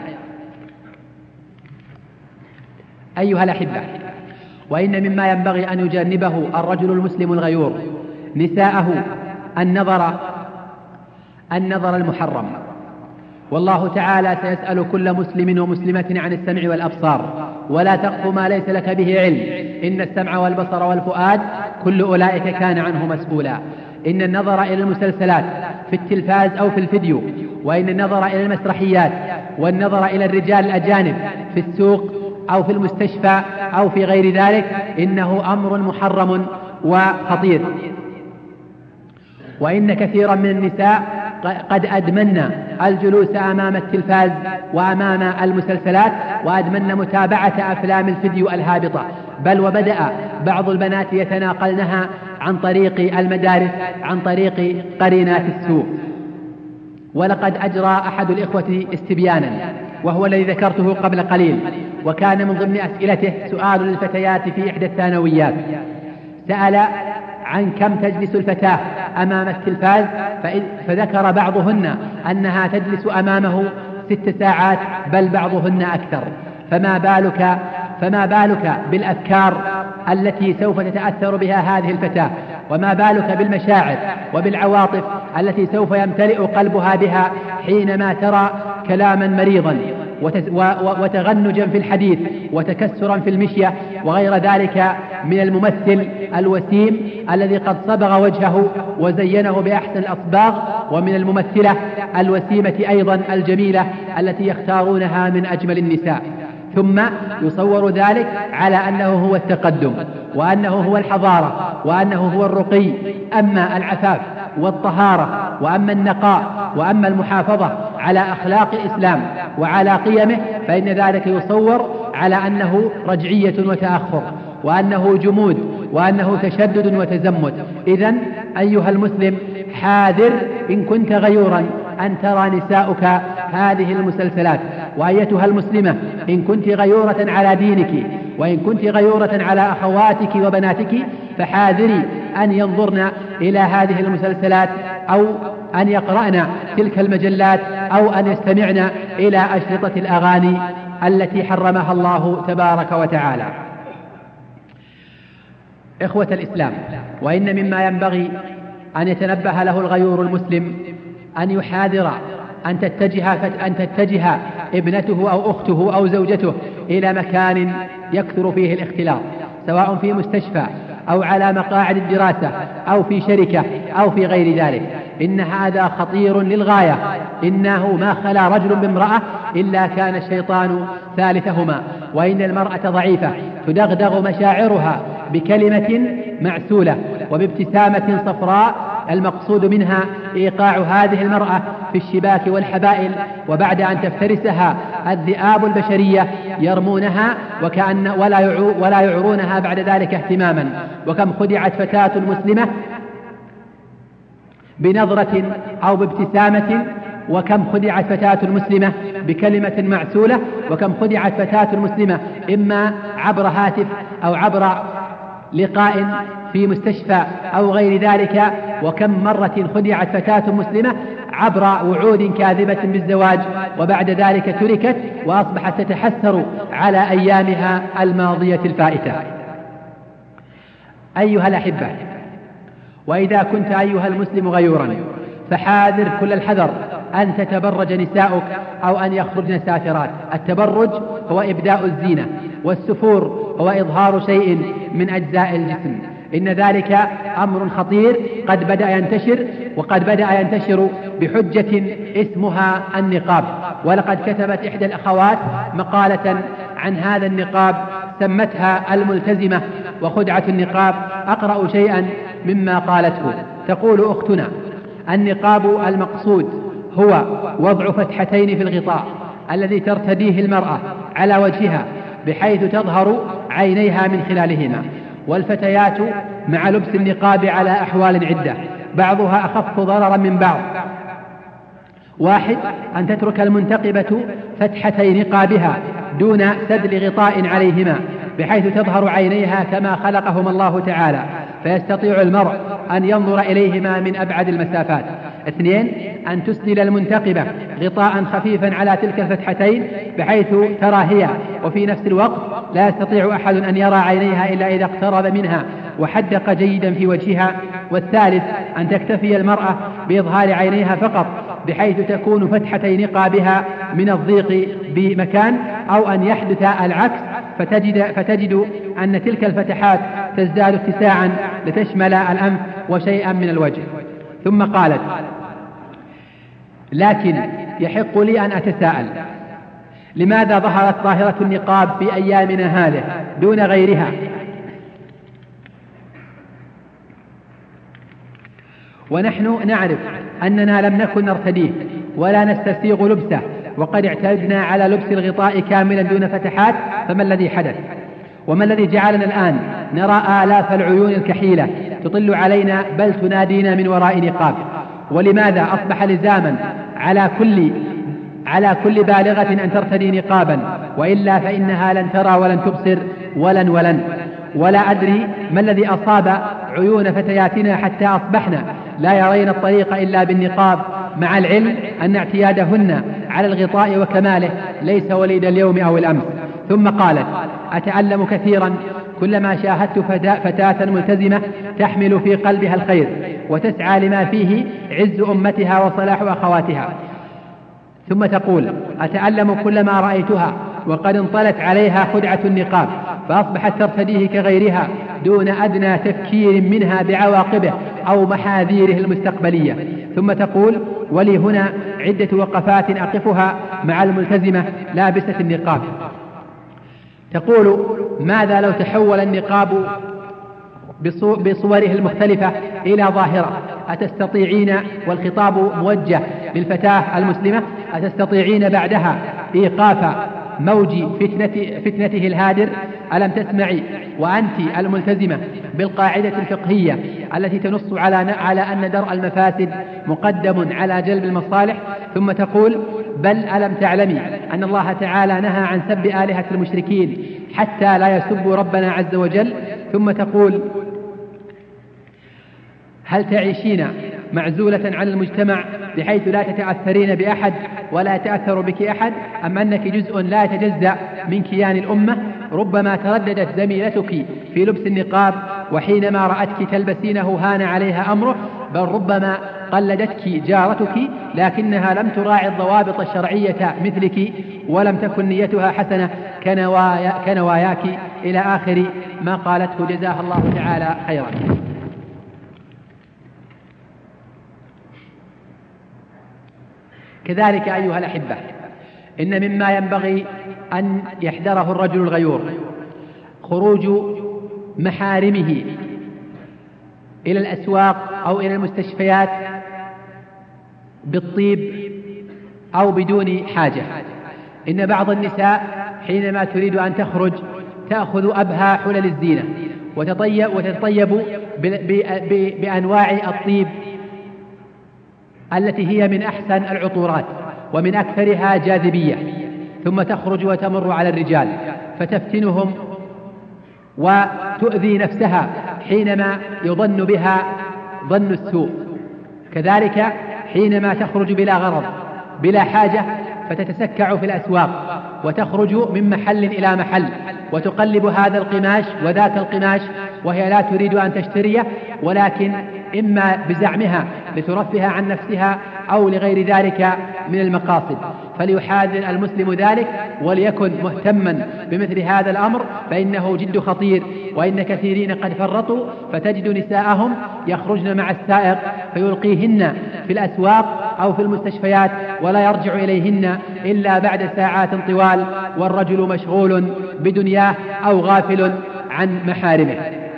أيها الأحبة، وإن مما ينبغي أن يجنبه الرجل المسلم الغيور نساءه النظر النظر المحرم. والله تعالى سيسأل كل مسلم ومسلمة عن السمع والأبصار، ولا تقف ما ليس لك به علم، إن السمع والبصر والفؤاد كل أولئك كان عنه مسؤولا. إن النظر إلى المسلسلات في التلفاز أو في الفيديو، وإن النظر إلى المسرحيات، والنظر إلى الرجال الأجانب في السوق أو في المستشفى أو في غير ذلك، إنه أمر محرم وخطير. وإن كثيرا من النساء قد أدمن الجلوس أمام التلفاز وأمام المسلسلات، وأدمن متابعة أفلام الفيديو الهابطة، بل وبدأ بعض البنات يتناقلنها عن طريق المدارس، عن طريق قرينات السوء. ولقد أجرى أحد الإخوة استبيانا وهو الذي ذكرته قبل قليل، وكان من ضمن أسئلته سؤال للفتيات في إحدى الثانويات، سأل عن كم تجلس الفتاة أمام التلفاز، فذكر بعضهن أنها تجلس أمامه ست ساعات بل بعضهن أكثر. فما بالك فما بالك بالأفكار التي سوف تتأثر بها هذه الفتاة، وما بالك بالمشاعر وبالعواطف التي سوف يمتلئ قلبها بها حينما ترى كلاما مريضا وتغنجا في الحديث وتكسرا في المشية وغير ذلك من الممثل الوسيم الذي قد صبغ وجهه وزينه بأحسن الأصباغ، ومن الممثلة الوسيمة أيضا الجميلة التي يختارونها من أجمل النساء. ثم يصور ذلك على أنه هو التقدم، وأنه هو الحضارة، وأنه هو الرقي. أما العفاف والطهارة، وأما النقاء، وأما المحافظة على أخلاق الإسلام وعلى قيمه، فإن ذلك يصور على أنه رجعية وتأخر، وأنه جمود، وأنه تشدد وتزمت. إذن أيها المسلم حاذر إن كنت غيورا أن ترى نساؤك هذه المسلسلات، وأيتها المسلمة إن كنت غيورة على دينك، وإن كنت غيورة على أخواتك وبناتك، فحاذري أن ينظرن إلى هذه المسلسلات، أو أن يقرأن تلك المجلات، أو أن يستمعن إلى أشرطة الأغاني التي حرمها الله تبارك وتعالى. إخوة الإسلام، وإن مما ينبغي أن يتنبه له الغيور المسلم أن يحاذر أن تتجه, أن تتجه ابنته أو أخته أو زوجته إلى مكان يكثر فيه الاختلاط، سواء في مستشفى أو على مقاعد الدراسة أو في شركة أو في غير ذلك. إن هذا خطير للغاية. إنه ما خلا رجل بامرأة إلا كان الشيطان ثالثهما. وإن المرأة ضعيفة تدغدغ مشاعرها بكلمة معسولة وبابتسامة صفراء، المقصود منها إيقاع هذه المرأة في الشباك والحبائل، وبعد أن تفترسها الذئاب البشرية يرمونها وكأن ولا يعو ولا يعرونها بعد ذلك اهتماما. وكم خدعت فتاة مسلمة بنظرة أو بابتسامة، وكم خدعت فتاة مسلمة بكلمة معسولة، وكم خدعت فتاة مسلمة إما عبر هاتف أو عبر لقاء في مستشفى أو غير ذلك، وكم مرة خدعت فتاة مسلمة عبر وعود كاذبة بالزواج، وبعد ذلك تركت وأصبحت تتحسر على أيامها الماضية الفائتة. أيها الأحبة، وإذا كنت أيها المسلم غيورا فحاذر كل الحذر أن تتبرج نساؤك أو أن يخرجن سافرات. التبرج هو إبداء الزينة، والسفور هو إظهار شيء من أجزاء الجسم. إن ذلك أمر خطير قد بدأ ينتشر، وقد بدأ ينتشر بحجة اسمها النقاب. ولقد كتبت إحدى الأخوات مقالة عن هذا النقاب سمتها الملتزمة وخدعة النقاب. أقرأ شيئا مما قالته. تقول أختنا: النقاب المقصود هو وضع فتحتين في الغطاء الذي ترتديه المرأة على وجهها بحيث تظهر عينيها من خلالهما. والفتيات مع لبس النقاب على أحوال عدة، بعضها أخف ضررا من بعض. واحد، أن تترك المنتقبة فتحتي نقابها دون سدل غطاء عليهما بحيث تظهر عينيها كما خلقهما الله تعالى، فيستطيع المرء أن ينظر إليهما من أبعد المسافات. اثنين، أن تسدل المنتقبة غطاء خفيفا على تلك الفتحتين بحيث ترى هي، وفي نفس الوقت لا يستطيع أحد أن يرى عينيها إلا إذا اقترب منها وحدق جيدا في وجهها. والثالث، أن تكتفي المرأة بإظهار عينيها فقط بحيث تكون فتحتي نقابها من الضيق بمكان، أو أن يحدث العكس فتجد, فتجد أن تلك الفتحات تزداد اتساعا لتشمل الأنف وشيئا من الوجه. ثم قالت: لكن يحق لي أن أتساءل، لماذا ظهرت ظاهرة النقاب في أيامنا هذه دون غيرها؟ ونحن نعرف أننا لم نكن نرتديه ولا نستسيغ لبسه، وقد اعتدنا على لبس الغطاء كاملا دون فتحات. فما الذي حدث؟ وما الذي جعلنا الآن نرى آلاف العيون الكحيلة تطل علينا بل تنادينا من وراء نقاب. ولماذا أصبح لزاما على كل على كل بالغة أن ترتدي نقابا، وإلا فإنها لن ترى ولن تبصر ولن ولن ولا أدري ما الذي أصاب عيون فتياتنا حتى أصبحنا لا يرين الطريق إلا بالنقاب، مع العلم أن اعتيادهن على الغطاء وكماله ليس وليد اليوم أو الأمس. ثم قالت: أتألم كثيرا كلما شاهدت فتاة ملتزمة تحمل في قلبها الخير وتسعى لما فيه عز أمتها وصلاح أخواتها. ثم تقول: أتألم كلما رأيتها وقد انطلت عليها خدعة النقاب فأصبحت ترتديه كغيرها دون أدنى تفكير منها بعواقبه أو محاذيره المستقبلية. ثم تقول: ولي هنا عدة وقفات أقفها مع الملتزمة لابسة النقاب. تقول: ماذا لو تحول النقاب بصوره المختلفة إلى ظاهرة؟ أتستطيعين، والخطاب موجه للفتاة المسلمة، أتستطيعين بعدها إيقاف موج فتنة فتنته الهادر؟ ألم تسمعي وأنت الملتزمة بالقاعدة الفقهية التي تنص على على أن درء المفاسد مقدم على جلب المصالح؟ ثم تقول: بل ألم تعلمي أن الله تعالى نهى عن سب آلهة المشركين حتى لا يسبوا ربنا عز وجل؟ ثم تقول: هل تعيشين معزولة عن المجتمع بحيث لا تتأثرين بأحد ولا يتأثر بك أحد، أم أنك جزء لا يتجزأ من كيان الأمة؟ ربما ترددت زميلتك في لبس النقاب وحينما رأتك تلبسينه هان عليها أمره، بل ربما قلدتك جارتك لكنها لم تراعي الضوابط الشرعية مثلك ولم تكن نيتها حسنة كنوايا كنواياك، إلى آخر ما قالته جزاها الله تعالى خيرا. كذلك أيها الأحبة، إن مما ينبغي أن يحذره الرجل الغيور خروج محارمه إلى الأسواق أو إلى المستشفيات بالطيب أو بدون حاجة. إن بعض النساء حينما تريد أن تخرج تأخذ أبهى حلل الزينة وتطيب, وتطيب بأنواع الطيب التي هي من أحسن العطورات ومن أكثرها جاذبية، ثم تخرج وتمر على الرجال فتفتنهم وتؤذي نفسها حينما يظن بها ظن السوء. كذلك حينما تخرج بلا غرض بلا حاجة فتتسكع في الأسواق وتخرج من محل إلى محل وتقلب هذا القماش وذاك القماش وهي لا تريد أن تشتريه، ولكن إما بزعمها لترفه عن نفسها أو لغير ذلك من المقاصد. فليحاذر المسلم ذلك وليكن مهتما بمثل هذا الأمر، فإنه جد خطير، وإن كثيرين قد فرطوا فتجد نساءهم يخرجن مع السائق فيلقيهن في الأسواق أو في المستشفيات ولا يرجع إليهن إلا بعد ساعات طوال، والرجل مشغول بدنياه أو غافل عن محارمه.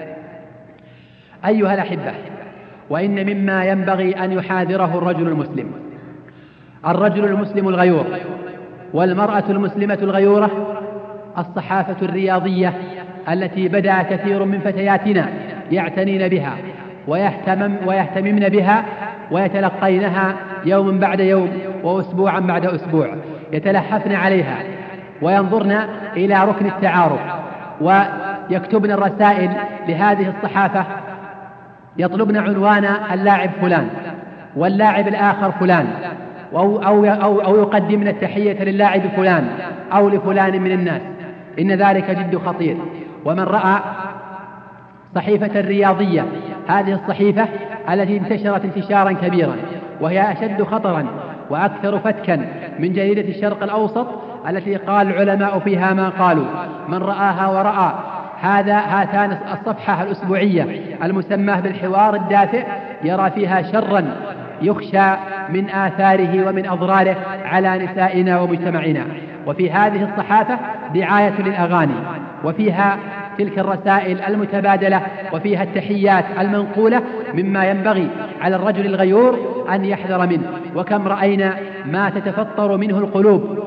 أيها الأحبة، وإن مما ينبغي أن يحاذره الرجل المسلم الرجل المسلم الغيور والمرأة المسلمة الغيورة الصحافة الرياضية التي بدأ كثير من فتياتنا يعتنين بها ويهتمم ويهتممن بها ويتلقينها يوم بعد يوم وأسبوعا بعد أسبوع، يتلهفن عليها وينظرن إلى ركن التعارف ويكتبن الرسائل لهذه الصحافة، يطلبن عنوان اللاعب فلان واللاعب الآخر فلان، أو, أو, أو, أو يقدمن التحية للاعب فلان أو لفلان من الناس. إن ذلك جد خطير. ومن رأى صحيفة رياضية، هذه الصحيفة التي انتشرت انتشارا كبيرا وهي أشد خطرا وأكثر فتكا من جريدة الشرق الأوسط التي قال العلماء فيها ما قالوا، من رآها ورأى هذا هاتان الصفحة الأسبوعية المسماه بالحوار الدافئ يرى فيها شرا يخشى من آثاره ومن أضراره على نسائنا ومجتمعنا. وفي هذه الصحافة دعاية للأغاني، وفيها تلك الرسائل المتبادلة، وفيها التحيات المنقولة، مما ينبغي على الرجل الغيور أن يحذر منه. وكم رأينا ما تتفطر منه القلوب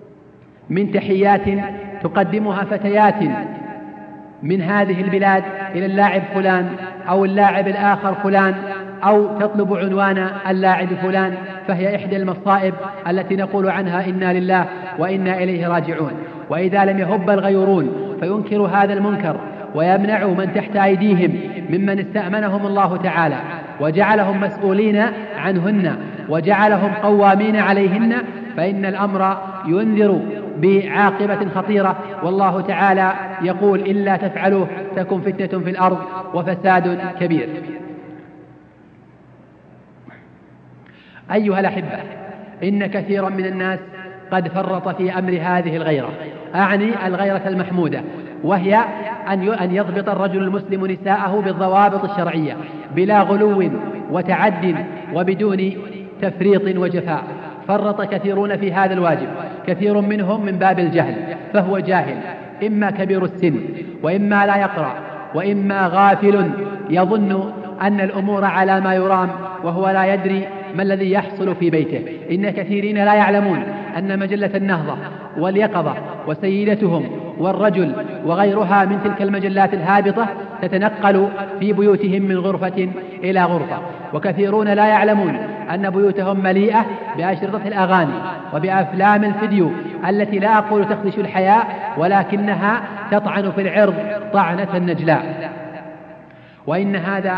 من تحيات تقدمها فتيات من هذه البلاد إلى اللاعب فلان أو اللاعب الآخر فلان، أو تطلب عنوان اللاعب فلان، فهي إحدى المصائب التي نقول عنها إنا لله وإنا إليه راجعون. وإذا لم يهب الغيورون فينكروا هذا المنكر ويمنعوا من تحت أيديهم ممن استأمنهم الله تعالى وجعلهم مسؤولين عنهن وجعلهم قوامين عليهن، فإن الأمر ينذر بعاقبة خطيرة. والله تعالى يقول إلا تفعلوه تكن فتنة في الأرض وفساد كبير. أيها الأحبة، إن كثيرا من الناس قد فرط في أمر هذه الغيرة، أعني الغيرة المحمودة، وهي أن يضبط الرجل المسلم نساءه بالضوابط الشرعية بلا غلو وتعد وبدون تفريط وجفاء. فرط كثيرون في هذا الواجب، كثير منهم من باب الجهل، فهو جاهل، إما كبير السن وإما لا يقرأ وإما غافل يظن أن الأمور على ما يرام وهو لا يدري ما الذي يحصل في بيته. إن كثيرين لا يعلمون أن مجلة النهضة واليقظة وسيدتهم والرجل وغيرها من تلك المجلات الهابطة تتنقل في بيوتهم من غرفة إلى غرفة. وكثيرون لا يعلمون أن بيوتهم مليئة بأشرطة الأغاني وبأفلام الفيديو التي لا أقول تخدش الحياء ولكنها تطعن في العرض طعنة النجلاء. وإن هذا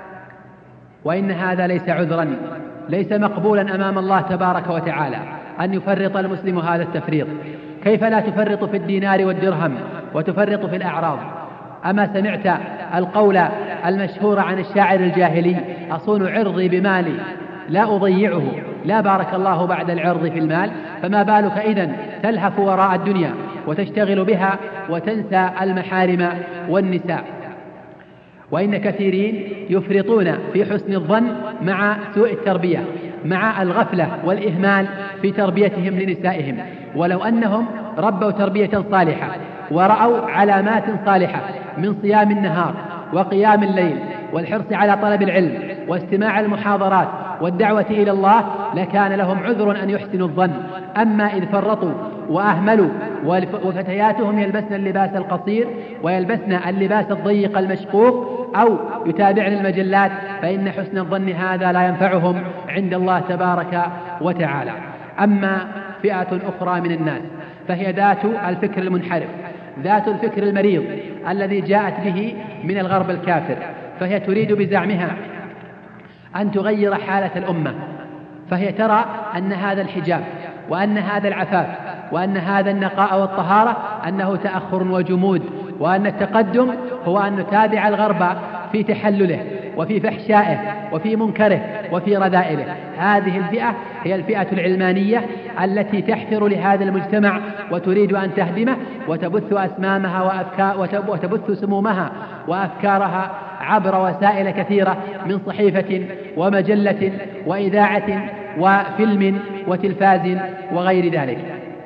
وإن هذا ليس عذرا، ليس مقبولا أمام الله تبارك وتعالى أن يفرط المسلم هذا التفريط. كيف لا تفرط في الدينار والدرهم وتفرط في الأعراض؟ أما سمعت القول المشهور عن الشاعر الجاهلي: أصون عرضي بمالي لا أضيعه، لا بارك الله بعد العرض في المال. فما بالك إذن تلهف وراء الدنيا وتشتغل بها وتنسى المحارم والنساء. وإن كثيرين يفرطون في حسن الظن مع سوء التربية، مع الغفلة والإهمال في تربيتهم لنسائهم. ولو أنهم ربوا تربية صالحة ورأوا علامات صالحة من صيام النهار وقيام الليل والحرص على طلب العلم واستماع المحاضرات والدعوة إلى الله، لكان لهم عذر أن يحسنوا الظن. أما إذ فرطوا وأهملوا وفتياتهم يلبسن اللباس القصير ويلبسن اللباس الضيق المشقوق أو يتابعن المجلات، فإن حسن الظن هذا لا ينفعهم عند الله تبارك وتعالى. أما فئة أخرى من الناس فهي ذات الفكر المنحرف، ذات الفكر المريض الذي جاءت به من الغرب الكافر، فهي تريد بزعمها أن تغير حالة الأمة. فهي ترى أن هذا الحجاب وأن هذا العفاف وأن هذا النقاء والطهارة أنه تأخر وجمود، وأن التقدم هو أن نتابع الغرب في تحلله وفي فحشائه وفي منكره وفي رذائله. هذه الفئة هي الفئة العلمانية التي تحفر لهذا المجتمع وتريد أن تهدمه وتبث أسمامها وأفكار وتبث سمومها وأفكارها عبر وسائل كثيرة من صحيفة ومجلة وإذاعة وفيلم وتلفاز وغير ذلك.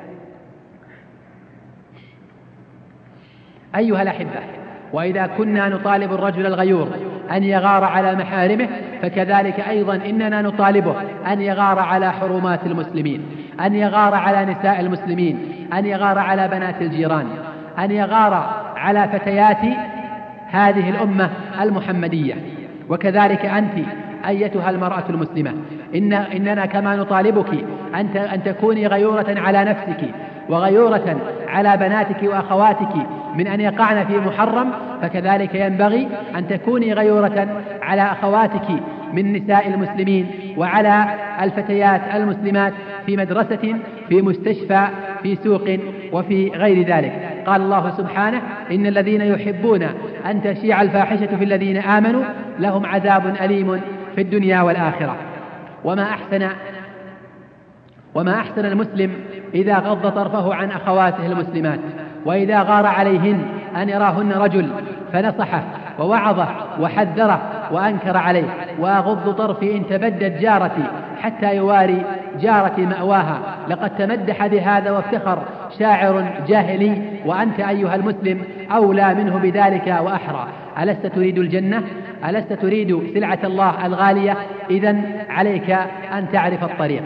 أيها الأحبة، وإذا كنا نطالب الرجل الغيور أن يغار على محارمه، فكذلك أيضا إننا نطالبه أن يغار على حرمات المسلمين، أن يغار على نساء المسلمين، أن يغار على بنات الجيران، أن يغار على فتيات هذه الأمة المحمدية. وكذلك أنت أيتها المرأة المسلمة، إن إننا كما نطالبك أن أن تكوني غيورة على نفسك وغيورة على بناتك وأخواتك من أن يقعن في محرم، فكذلك ينبغي أن تكوني غيورة على أخواتك من نساء المسلمين وعلى الفتيات المسلمات في مدرسة، في مستشفى، في سوق، وفي غير ذلك. قال الله سبحانه: إن الذين يحبون أن تشيع الفاحشة في الذين آمنوا لهم عذاب أليم في الدنيا والآخرة. وما أحسن وما أحسن المسلم إذا غض طرفه عن أخواته المسلمات، وإذا غار عليهن أن يراهن رجل فنصحه ووعظه وحذره وأنكر عليه. وأغض طرفي إن تبدت جارتي حتى يواري جارتي مأواها. لقد تمدح بهذا وافتخر شاعر جاهلي، وأنت أيها المسلم أولى منه بذلك وأحرى. ألست تريد الجنة؟ ألست تريد سلعة الله الغالية؟ إذن عليك أن تعرف الطريق.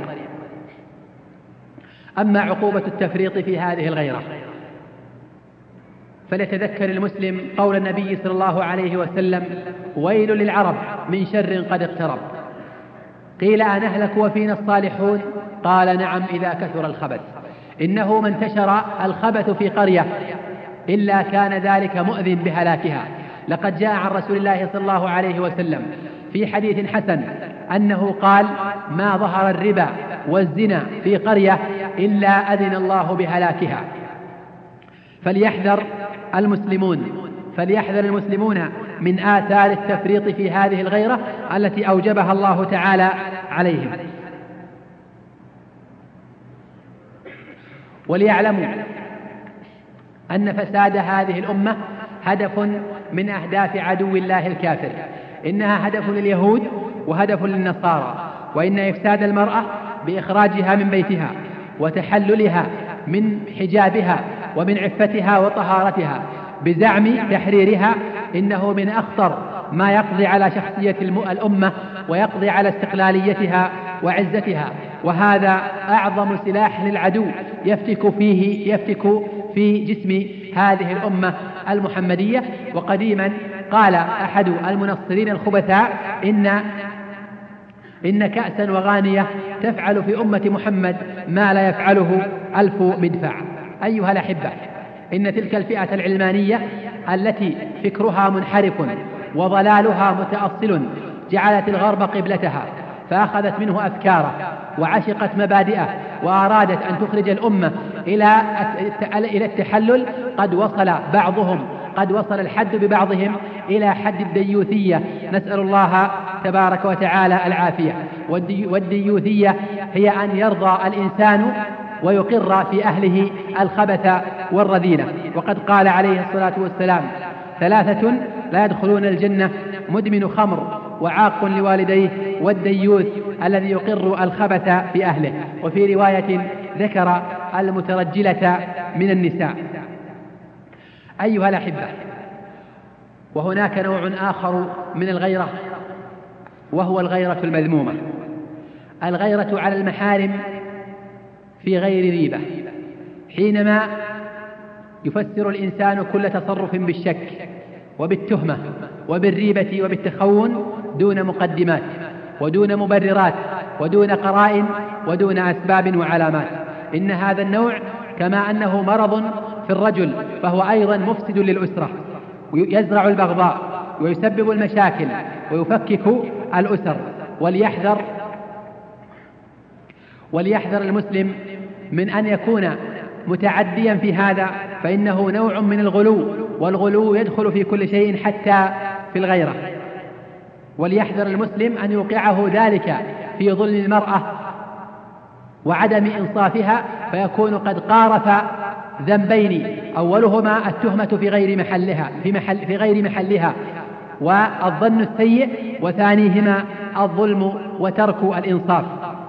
أما عقوبة التفريط في هذه الغيرة فليتذكر المسلم قول النبي صلى الله عليه وسلم: ويل للعرب من شر قد اقترب. قيل: أنهلك وفينا الصالحون؟ قال: نعم إذا كثر الخبث. إنه ما انتشر الخبث في قرية إلا كان ذلك مؤذن بهلاكها. لقد جاء عن رسول الله صلى الله عليه وسلم في حديث حسن أنه قال: ما ظهر الربا والزنا في قرية إلا أذن الله بهلاكها. فليحذر المسلمون فليحذر المسلمون من آثار التفريط في هذه الغيرة التي أوجبها الله تعالى عليهم، وليعلموا أن فساد هذه الأمة هدف من أهداف عدو الله الكافر. إنها هدف لليهود وهدف للنصارى، وإن إفساد المرأة بإخراجها من بيتها وتحللها من حجابها ومن عفتها وطهارتها بزعم تحريرها إنه من أخطر ما يقضي على شخصية الأمة ويقضي على استقلاليتها وعزتها. وهذا أعظم سلاح للعدو يفتك فيه يفتك في جسم هذه الأمة المحمدية. وقديما قال أحد المنصرين الخبثاء إن إن كأسا وغانية تفعل في أمة محمد ما لا يفعله ألف مدفع. أيها الأحبة، إن تلك الفئة العلمانية التي فكرها منحرف وضلالها متأصل جعلت الغرب قبلتها، فأخذت منه أفكاره وعشقت مبادئه وأرادت أن تخرج الأمة إلى التحلل. قد وصل بعضهم قد وصل الحد ببعضهم إلى حد الديوثية، نسأل الله تبارك وتعالى العافية. والديوثية هي أن يرضى الإنسان ويقر في أهله الخبث والرذيلة. وقد قال عليه الصلاة والسلام: ثلاثة لا يدخلون الجنة: مدمن خمر، وعاق لوالديه، والديوث الذي يقر الخبث في أهله. وفي رواية ذكر المترجلة من النساء. أيها الأحبة، وهناك نوع آخر من الغيرة، وهو الغيرة المذمومة، الغيرة على المحارم في غير ريبة، حينما يفسر الإنسان كل تصرف بالشك وبالتهمة وبالريبة وبالتخون دون مقدمات ودون مبررات ودون قرائن ودون أسباب وعلامات. إن هذا النوع كما أنه مرض في الرجل فهو أيضا مفسد للأسرة، يزرع البغضاء ويسبب المشاكل ويفكك الأسر. وليحذر وليحذر المسلم من أن يكون متعديا في هذا، فإنه نوع من الغلو، والغلو يدخل في كل شيء حتى في الغيرة. وليحذر المسلم أن يوقعه ذلك في ظلم المرأة وعدم إنصافها، فيكون قد قارف ذنبين: أولهما التهمة في غير محلها في, محل في غير محلها والظن السيء، وثانيهما الظلم وترك الإنصاف.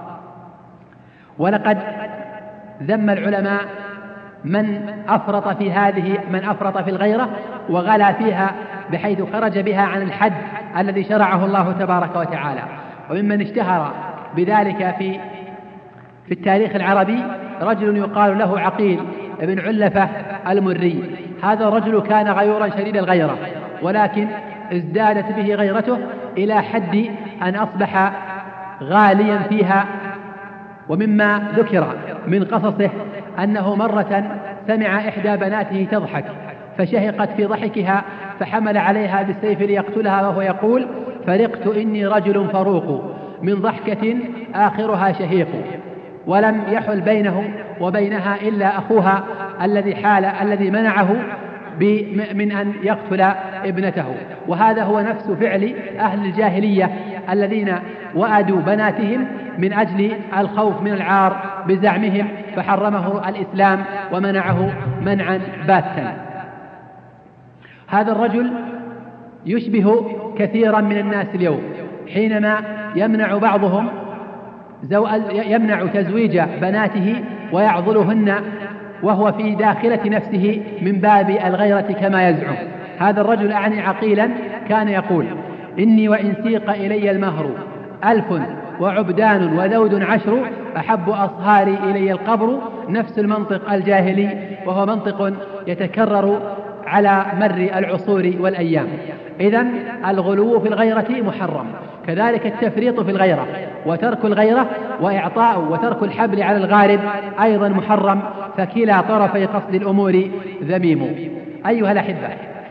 ولقد ذم العلماء من أفرط في هذه من أفرط في الغيرة وغلا فيها بحيث خرج بها عن الحد الذي شرعه الله تبارك وتعالى. وممن اشتهر بذلك في في التاريخ العربي رجل يقال له عقيل بن علفة المري. هذا الرجل كان غيورا شديد الغيرة، ولكن ازدادت به غيرته إلى حد أن أصبح غاليا فيها. ومما ذكر من قصصه أنه مرة سمع إحدى بناته تضحك فشهقت في ضحكها فحمل عليها بالسيف ليقتلها وهو يقول: فرقت إني رجل فروق من ضحكة آخرها شهيق. ولم يحل بينه وبينها إلا أخوها الذي حال الذي منعه من أن يقتل ابنته. وهذا هو نفس فعل أهل الجاهلية الذين وأدوا بناتهم من أجل الخوف من العار بزعمهم، فحرمه الإسلام ومنعه منعا باتا. هذا الرجل يشبه كثيرا من الناس اليوم، حينما يمنع بعضهم يمنع تزويج بناته ويعضلهن وهو في داخلة نفسه من باب الغيرة كما يزعم. هذا الرجل أعني عقيلا كان يقول: إني وإن سيق إلي المهر ألف وعبدان وذود عشر أحب أصهاري إلي القبر. نفس المنطق الجاهلي، وهو منطق يتكرر على مر العصور والأيام. إذن الغلو في الغيرة محرم، كذلك التفريط في الغيرة وترك الغيرة وإعطاء وترك الحبل على الغارب أيضا محرم، فكلا طرفي قصد الأمور ذميم. أيها الأحبة،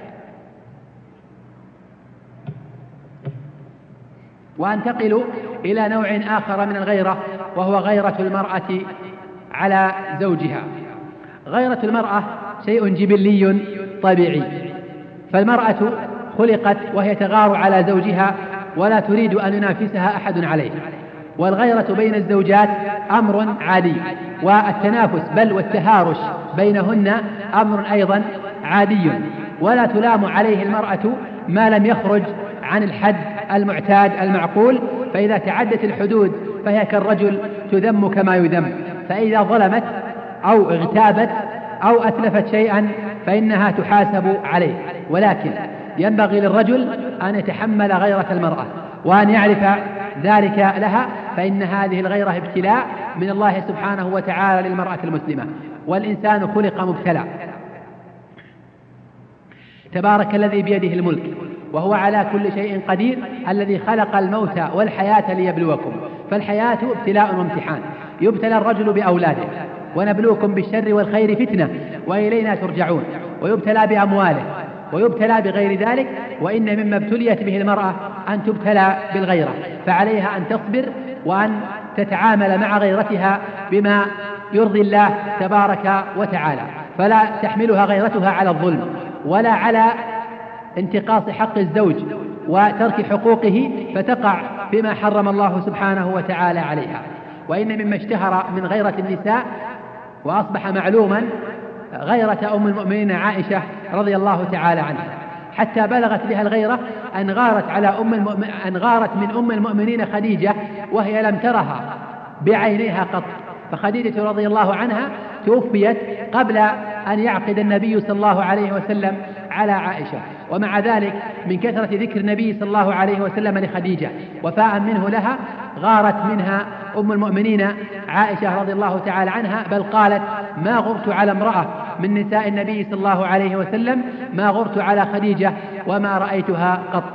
وأنتقل إلى نوع آخر من الغيرة، وهو غيرة المرأة على زوجها. غيرة المرأة شيء جبلي طبيعي، فالمرأة خلقت وهي تغار على زوجها ولا تريد أن ينافسها أحد عليه، والغيرة بين الزوجات أمر عادي، والتنافس بل والتهارش بينهن أمر أيضا عادي، ولا تلام عليه المرأة ما لم يخرج عن الحد المعتاد المعقول، فإذا تعدت الحدود فهي كالرجل تذم كما يذم، فإذا ظلمت أو اغتابت أو أتلفت شيئا فإنها تحاسب عليه. ولكن ينبغي للرجل أن يتحمل غيرة المرأة وأن يعرف ذلك لها، فإن هذه الغيرة ابتلاء من الله سبحانه وتعالى للمرأة المسلمة، والإنسان خلق مبتلى. تبارك الذي بيده الملك وهو على كل شيء قدير، الذي خلق الموت والحياة ليبلوكم، فالحياة ابتلاء وامتحان، يبتلى الرجل بأولاده، ونبلوكم بالشر والخير فتنة وإلينا ترجعون، ويبتلى بأمواله، ويبتلى بغير ذلك. وإن مما ابتليت به المرأة أن تبتلى بالغيرة، فعليها أن تصبر وأن تتعامل مع غيرتها بما يرضي الله تبارك وتعالى، فلا تحملها غيرتها على الظلم ولا على انتقاص حق الزوج وترك حقوقه، فتقع بما حرم الله سبحانه وتعالى عليها. وإن مما اشتهر من غيرة النساء وأصبح معلوما غيرة أم المؤمنين عائشة رضي الله تعالى عنها، حتى بلغت بها الغيرة أن غارت على أم المؤمن أن غارت من أم المؤمنين خديجة وهي لم ترها بعينيها قط، فخديجة رضي الله عنها توفيت قبل أن يعقد النبي صلى الله عليه وسلم على عائشة، ومع ذلك من كثرة ذكر النبي صلى الله عليه وسلم لخديجة وفاء منه لها غارت منها أم المؤمنين عائشة رضي الله تعالى عنها، بل قالت: ما غرت على امرأة من نساء النبي صلى الله عليه وسلم ما غرت على خديجة وما رأيتها قط.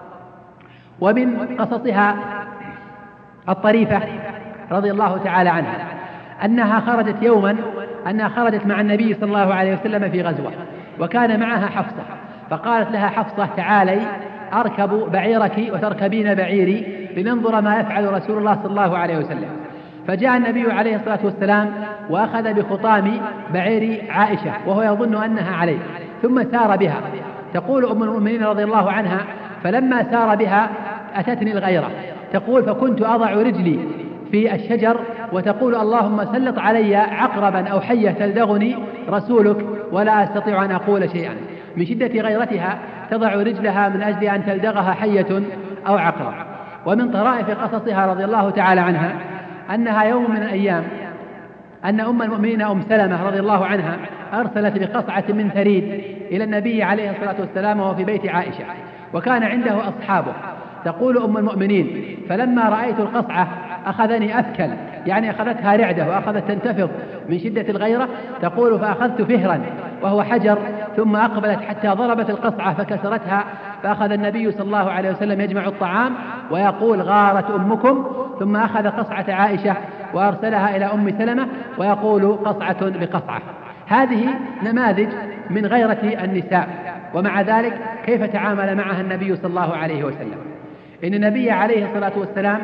ومن قصصها الطريفة رضي الله تعالى عنها أنها خرجت يوما أنها خرجت مع النبي صلى الله عليه وسلم في غزوة، وكان معها حفصة، فقالت لها حفصة: تعالي أركب بعيرك وتركبين بعيري لننظر ما يفعل رسول الله صلى الله عليه وسلم. فجاء النبي عليه الصلاة والسلام وأخذ بخطام بعير عائشة وهو يظن أنها عليه، ثم سار بها. تقول أم المؤمنين رضي الله عنها: فلما سار بها أتتني الغيرة، تقول: فكنت أضع رجلي في الشجر وتقول: اللهم سلط علي عقربا أو حية تلدغني رسولك ولا أستطيع أن أقول شيئا. من شدة غيرتها تضع رجلها من أجل أن تلدغها حية أو عقرب. ومن طرائف قصصها رضي الله تعالى عنها أنها يوم من الأيام أن أم المؤمنين أم سلمة رضي الله عنها أرسلت بقصعة من ثريد إلى النبي عليه الصلاة والسلام وهو في بيت عائشة، وكان عنده أصحابه. تقول أم المؤمنين: فلما رأيت القصعة أخذني أثكل، يعني أخذتها رعدة وأخذت تنتفض من شدة الغيرة. تقول: فأخذت فهرا وهو حجر، ثم أقبلت حتى ضربت القصعة فكسرتها، فأخذ النبي صلى الله عليه وسلم يجمع الطعام ويقول: غارت أمكم، ثم أخذ قصعة عائشة وأرسلها إلى أم سلمة ويقول: قصعة بقصعة. هذه نماذج من غيرة النساء، ومع ذلك كيف تعامل معها النبي صلى الله عليه وسلم؟ إن النبي عليه الصلاة والسلام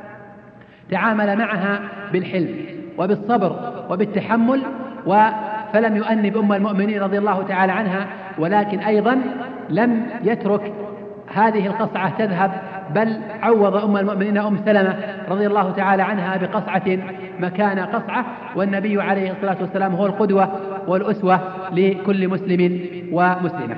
تعامل معها بالحلم وبالصبر وبالتحمل، فلم يؤنب أم المؤمنين رضي الله تعالى عنها، ولكن أيضا لم يترك هذه القصعة تذهب، بل عوض أم المؤمنين أم سلمة رضي الله تعالى عنها بقصعة مكان قصعة. والنبي عليه الصلاة والسلام هو القدوة والأسوة لكل مسلم ومسلمة.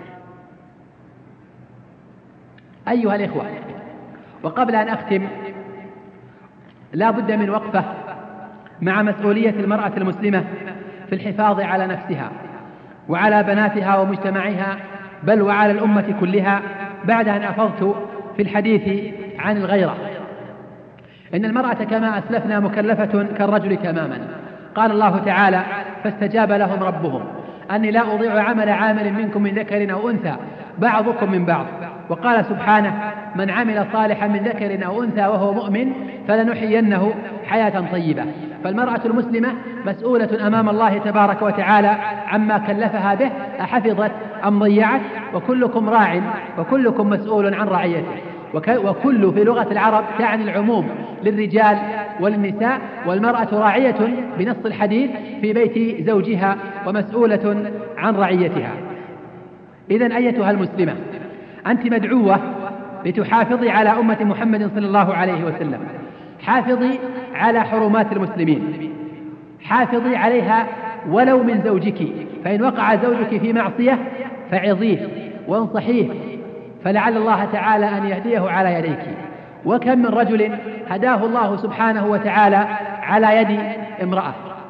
أيها الإخوة، وقبل أن أختم لا بد من وقفة مع مسؤولية المرأة المسلمة في الحفاظ على نفسها وعلى بناتها ومجتمعها، بل وعلى الأمة كلها، بعد أن أفضت في الحديث عن الغيرة. إن المرأة كما أسلفنا مكلفة كالرجل تماما. قال الله تعالى: فاستجاب لهم ربهم أني لا أضيع عمل عامل منكم من ذكر أو أنثى بعضكم من بعض. وقال سبحانه: من عمل صالحا من ذكر أو أنثى وهو مؤمن فلنحيينه حياة طيبة. فالمرأة المسلمة مسؤولة أمام الله تبارك وتعالى عما كلفها به، أحفظت أم ضيعت، وكلكم راع وكلكم مسؤول عن رعيته. وكل في لغة العرب تعني العموم للرجال وللنساء، والمرأة راعية بنص الحديث في بيت زوجها ومسؤولة عن رعيتها. إذن أيتها المسلمة، أنت مدعوة لتحافظي على أمة محمد صلى الله عليه وسلم. حافظي على حرمات المسلمين، حافظي عليها ولو من زوجك، فإن وقع زوجك في معصية فعظيه وانصحيه، فلعل الله تعالى أن يهديه على يديك. وكم من رجل هداه الله سبحانه وتعالى على يد امرأة.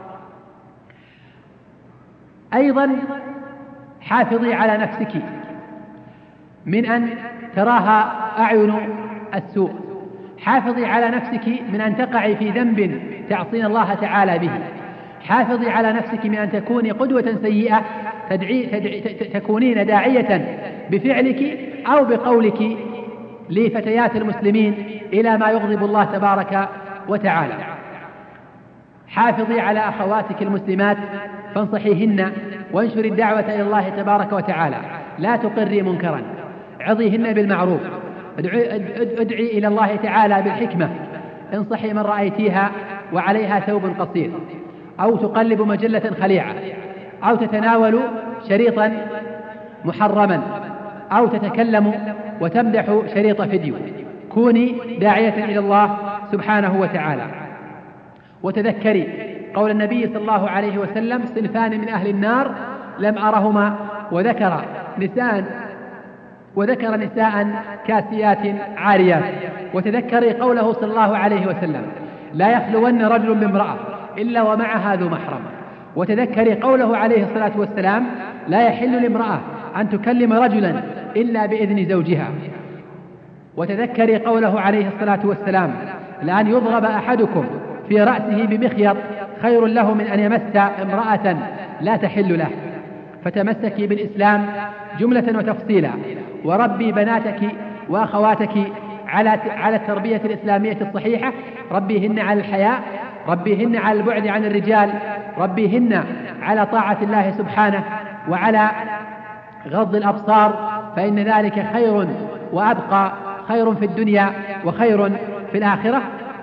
أيضا حافظي على نفسك من أن تراها أعين السوء، حافظي على نفسك من أن تقعي في ذنب تعصين الله تعالى به، حافظي على نفسك من أن تكوني قدوة سيئة تدعي تدعي تكونين داعية بفعلك أو بقولك لفتيات المسلمين إلى ما يغضب الله تبارك وتعالى. حافظي على أخواتك المسلمات فانصحيهن وانشري الدعوة إلى الله تبارك وتعالى، لا تقري منكرا، عظيهن بالمعروف، ادعي إلى الله تعالى بالحكمة، انصحي من رأيتيها وعليها ثوب قصير أو تقلب مجلة خليعة أو تتناول شريطا محرما أو تتكلم وتمدح شريط فيديو، كوني داعية إلى الله سبحانه وتعالى. وتذكري قول النبي صلى الله عليه وسلم: صنفان من أهل النار لم أرهما، وذكر نساء وذكر نساء كاسيات عاريات. وتذكري قوله صلى الله عليه وسلم: لا يخلون رجل بامرأة إلا ومعها ذو محرم. وتذكري قوله عليه الصلاة والسلام: لا يحل لامرأة أن تكلم رجلا إلا بإذن زوجها. وتذكري قوله عليه الصلاة والسلام: لأن يضرب أحدكم في رأسه بمخيط خير له من أن يمس امرأة لا تحل له. فتمسكي بالإسلام جملة وتفصيلا، وربي بناتك وأخواتك على على التربية الإسلامية الصحيحة، ربيهن على الحياء، ربيهن على البعد عن الرجال، ربيهن على طاعة الله سبحانه وعلى غض الأبصار، فإن ذلك خير وأبقى، خير في الدنيا وخير في الآخرة.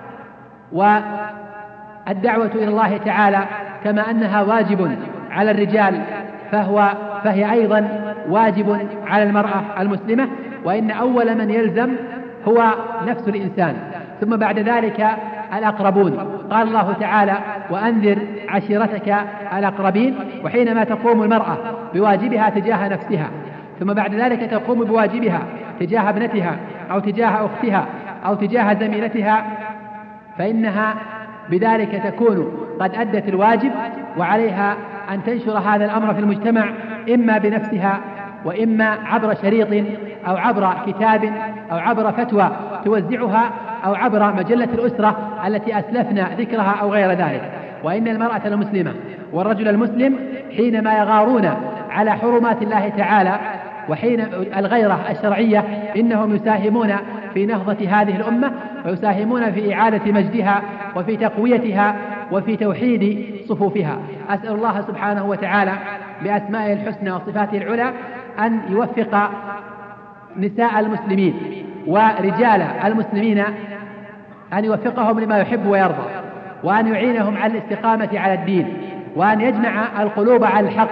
والدعوة إلى الله تعالى كما أنها واجب على الرجال فهو فهي أيضا واجب على المرأة المسلمة، وإن أول من يلزم هو نفس الإنسان، ثم بعد ذلك الأقربون. قال الله تعالى: وأنذر عشيرتك الأقربين. وحينما تقوم المرأة بواجبها تجاه نفسها، ثم بعد ذلك تقوم بواجبها تجاه ابنتها أو تجاه أختها أو تجاه زميلتها، فإنها بذلك تكون قد أدت الواجب، وعليها أن تنشر هذا الأمر في المجتمع، إما بنفسها وإما عبر شريط أو عبر كتاب أو عبر فتوى توزعها أو عبر مجلة الأسرة التي أسلفنا ذكرها أو غير ذلك. وإن المرأة المسلمة والرجل المسلم حينما يغارون على حرمات الله تعالى وحين الغيرة الشرعية إنهم يساهمون في نهضة هذه الأمة، ويساهمون في إعادة مجدها وفي تقويتها وفي توحيد صفوفها. أسأل الله سبحانه وتعالى بأسمائه الحسنى وصفاته العلى أن يوفق نساء المسلمين ورجال المسلمين، أن يوفقهم لما يحب ويرضى، وأن يعينهم على الاستقامة على الدين، وأن يجمع القلوب على الحق.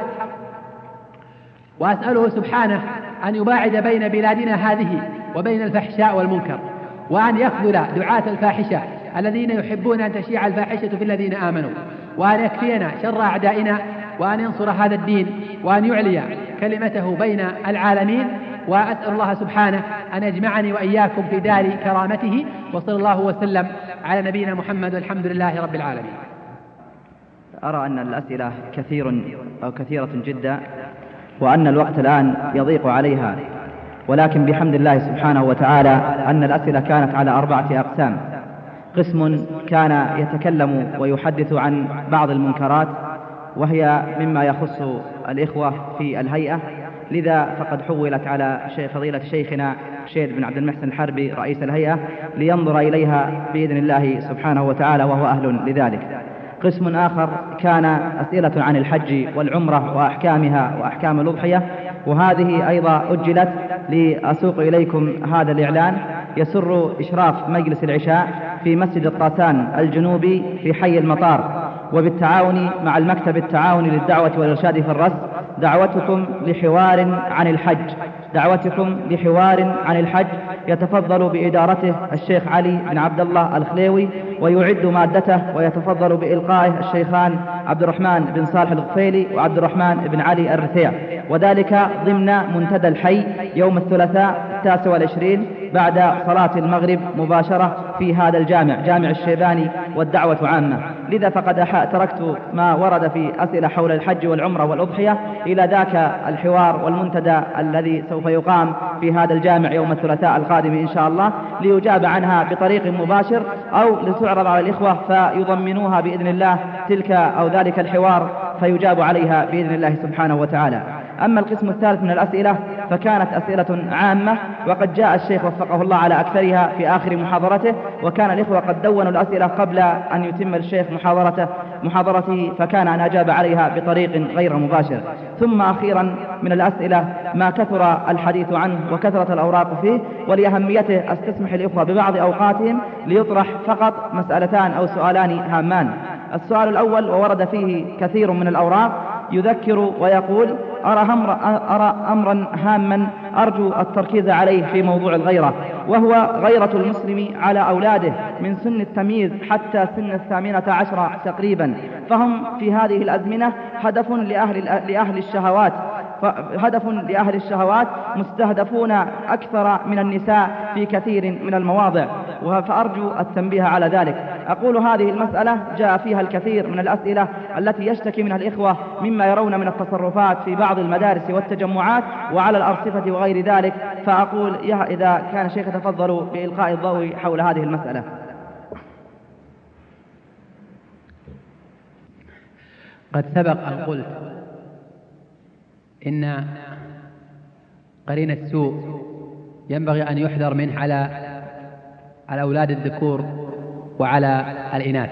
وأسأله سبحانه أن يباعد بين بلادنا هذه وبين الفحشاء والمنكر، وأن يخذل دعاة الفاحشة الذين يحبون أن تشيع الفاحشة في الذين آمنوا، وأن يكفينا شر أعدائنا، وأن ينصر هذا الدين، وأن يعلي كلمته بين العالمين. وأسأل الله سبحانه أن يجمعني وإياكم في دار كرامته، وصلى الله وسلم على نبينا محمد، والحمد لله رب العالمين. أرى أن الأسئلة كثير أو كثيرة جدا، وأن الوقت الآن يضيق عليها، ولكن بحمد الله سبحانه وتعالى أن الأسئلة كانت على أربعة أقسام. قسم كان يتكلم ويحدث عن بعض المنكرات وهي مما يخص الإخوة في الهيئة، لذا فقد حولت على فضيلة شيخنا شيد بن عبد المحسن الحربي رئيس الهيئة لينظر إليها بإذن الله سبحانه وتعالى، وهو أهل لذلك. قسم آخر كان أسئلة عن الحج والعمرة وأحكامها وأحكام الأضحية، وهذه أيضا أجلت لأسوق إليكم هذا الإعلان. يسر إشراف مجلس العشاء في مسجد الطاسان الجنوبي في حي المطار، وبالتعاون مع المكتب التعاوني للدعوة والإرشاد في الرس، دعوتكم لحوار عن الحج دعوتكم لحوار عن الحج يتفضل بإدارته الشيخ علي بن عبد الله الخليوي، ويعد مادته ويتفضل بإلقائه الشيخان عبد الرحمن بن صالح الغفيلي وعبد الرحمن بن علي الرثيع، وذلك ضمن منتدى الحي يوم الثلاثاء التاسع والعشرين بعد صلاة المغرب مباشرة في هذا الجامع، جامع الشيباني، والدعوة عامة. لذا فقد تركت ما ورد في أسئلة حول الحج والعمرة والأضحية إلى ذاك الحوار والمنتدى الذي سوف يقام في هذا الجامع يوم الثلاثاء القادم إن شاء الله، ليجاب عنها بطريق مباشر أو لتعرض على الإخوة فيضمنوها بإذن الله تلك أو ذلك الحوار فيجاب عليها بإذن الله سبحانه وتعالى. أما القسم الثالث من الأسئلة فكانت أسئلة عامة، وقد جاء الشيخ وفقه الله على أكثرها في آخر محاضرته، وكان الإخوة قد دونوا الأسئلة قبل أن يتم الشيخ محاضرته محاضرته فكان أن أجاب عليها بطريق غير مباشر. ثم أخيرا من الأسئلة ما كثر الحديث عنه وكثرة الأوراق فيه، ولأهميته أستسمح الإخوة ببعض أوقاتهم ليطرح فقط مسألتان أو سؤالان هامان. السؤال الأول وورد فيه كثير من الأوراق يذكر ويقول: أرى, أمر أرى أمرا هاما أرجو التركيز عليه في موضوع الغيرة، وهو غيرة المسلم على أولاده من سن التمييز حتى سن الثامنة عشر تقريبا، فهم في هذه الأزمنة هدف لأهل, لأهل الشهوات هدف لأهل الشهوات مستهدفون أكثر من النساء في كثير من المواضع، فأرجو التنبيه على ذلك. أقول هذه المسألة جاء فيها الكثير من الأسئلة التي يشتكي منها الإخوة مما يرون من التصرفات في بعض المدارس والتجمعات وعلى الأرصفة وغير ذلك، فأقول إذا كان الشيخ يتفضل بإلقاء الضوء حول هذه المسألة. قد سبق أن قلت إن قرين السوء ينبغي أن يحذر منه على الأولاد الذكور وعلى الإناث،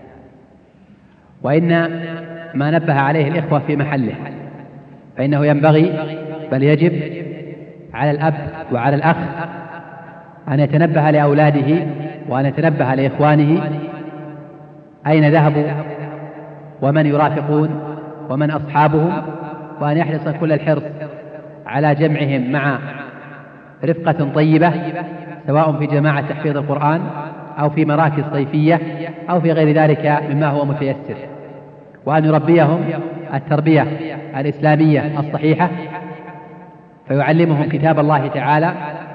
وإن ما نبه عليه الإخوة في محله، فإنه ينبغي بل يجب على الأب وعلى الأخ أن يتنبه لأولاده وأن يتنبه لإخوانه أين ذهبوا ومن يرافقون ومن أصحابهم، وأن يحرص كل الحرص على جمعهم مع رفقة طيبة سواء في جماعة تحفيظ القرآن أو في مراكز صيفية أو في غير ذلك مما هو متيسر، وأن يربيهم التربية الإسلامية الصحيحة، فيعلمهم كتاب الله تعالى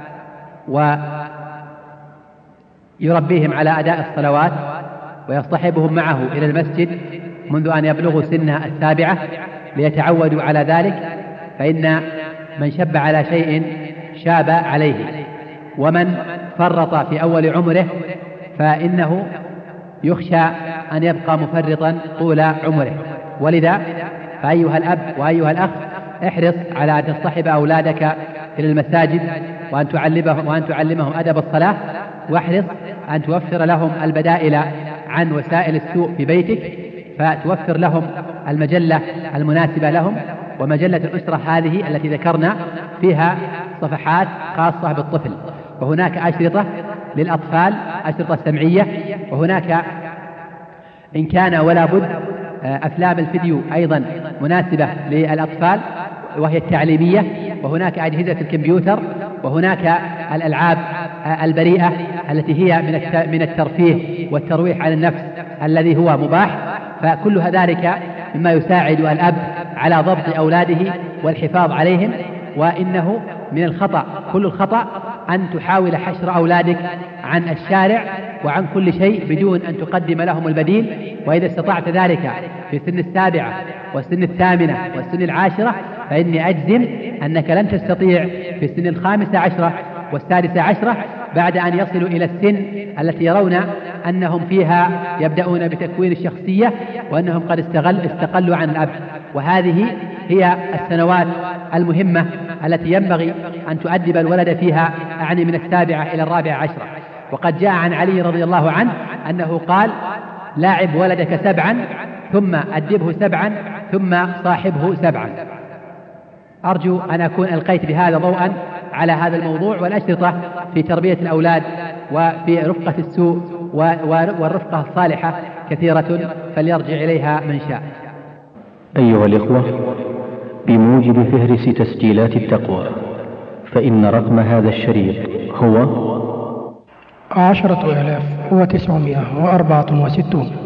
ويربيهم على أداء الصلوات، ويصطحبهم معه إلى المسجد منذ أن يبلغوا سن السابعة ليتعودوا على ذلك، فإن من شب على شيء شاب عليه، ومن فرط في أول عمره فإنه يخشى أن يبقى مفرطا طول عمره. ولذا فأيها الأب وأيها الأخ احرص على أن تصطحب أولادك إلى المساجد وأن تعلمهم, وأن تعلمهم أدب الصلاة، واحرص أن توفر لهم البدائل عن وسائل السوء في بيتك، فتوفر لهم المجلة المناسبة لهم، ومجلة الأسرة هذه التي ذكرنا فيها صفحات خاصة بالطفل، وهناك أشرطة للأطفال أشرطة سمعية، وهناك إن كان ولا بد أفلام الفيديو أيضا مناسبة للأطفال وهي التعليمية، وهناك أجهزة الكمبيوتر، وهناك الألعاب البريئة التي هي من الترفيه والترويح عن النفس الذي هو مباح، فكل ذلك مما يساعد الأب على ضبط أولاده والحفاظ عليهم. وإنه من الخطأ كل الخطأ أن تحاول حشر أولادك عن الشارع وعن كل شيء بدون أن تقدم لهم البديل، وإذا استطعت ذلك في سن السابعة والسن الثامنة والسن العاشرة فإني أجزم أنك لن تستطيع في السن الخامسة عشرة والسادسة عشرة بعد أن يصلوا إلى السن التي يرون أنهم فيها يبدأون بتكوين الشخصية، وأنهم قد استغل استقلوا عن الأب. وهذه هي السنوات المهمة التي ينبغي أن تؤدب الولد فيها، أعني من السابعة إلى الرابعة عشرة. وقد جاء عن علي رضي الله عنه أنه قال: لاعب ولدك سبعا ثم أدبه سبعا ثم صاحبه سبعا. أرجو أن أكون ألقيت بهذا ضوءا على هذا الموضوع، والأشرطة في تربية الأولاد وفي رفقة السوء والرفقة الصالحة كثيرة، فليرجع إليها من شاء. أيها الإخوة، بموجب فهرس تسجيلات التقوى، فإن رقم هذا الشريط هو عشرة آلاف وتسعمائة وأربعة وستون.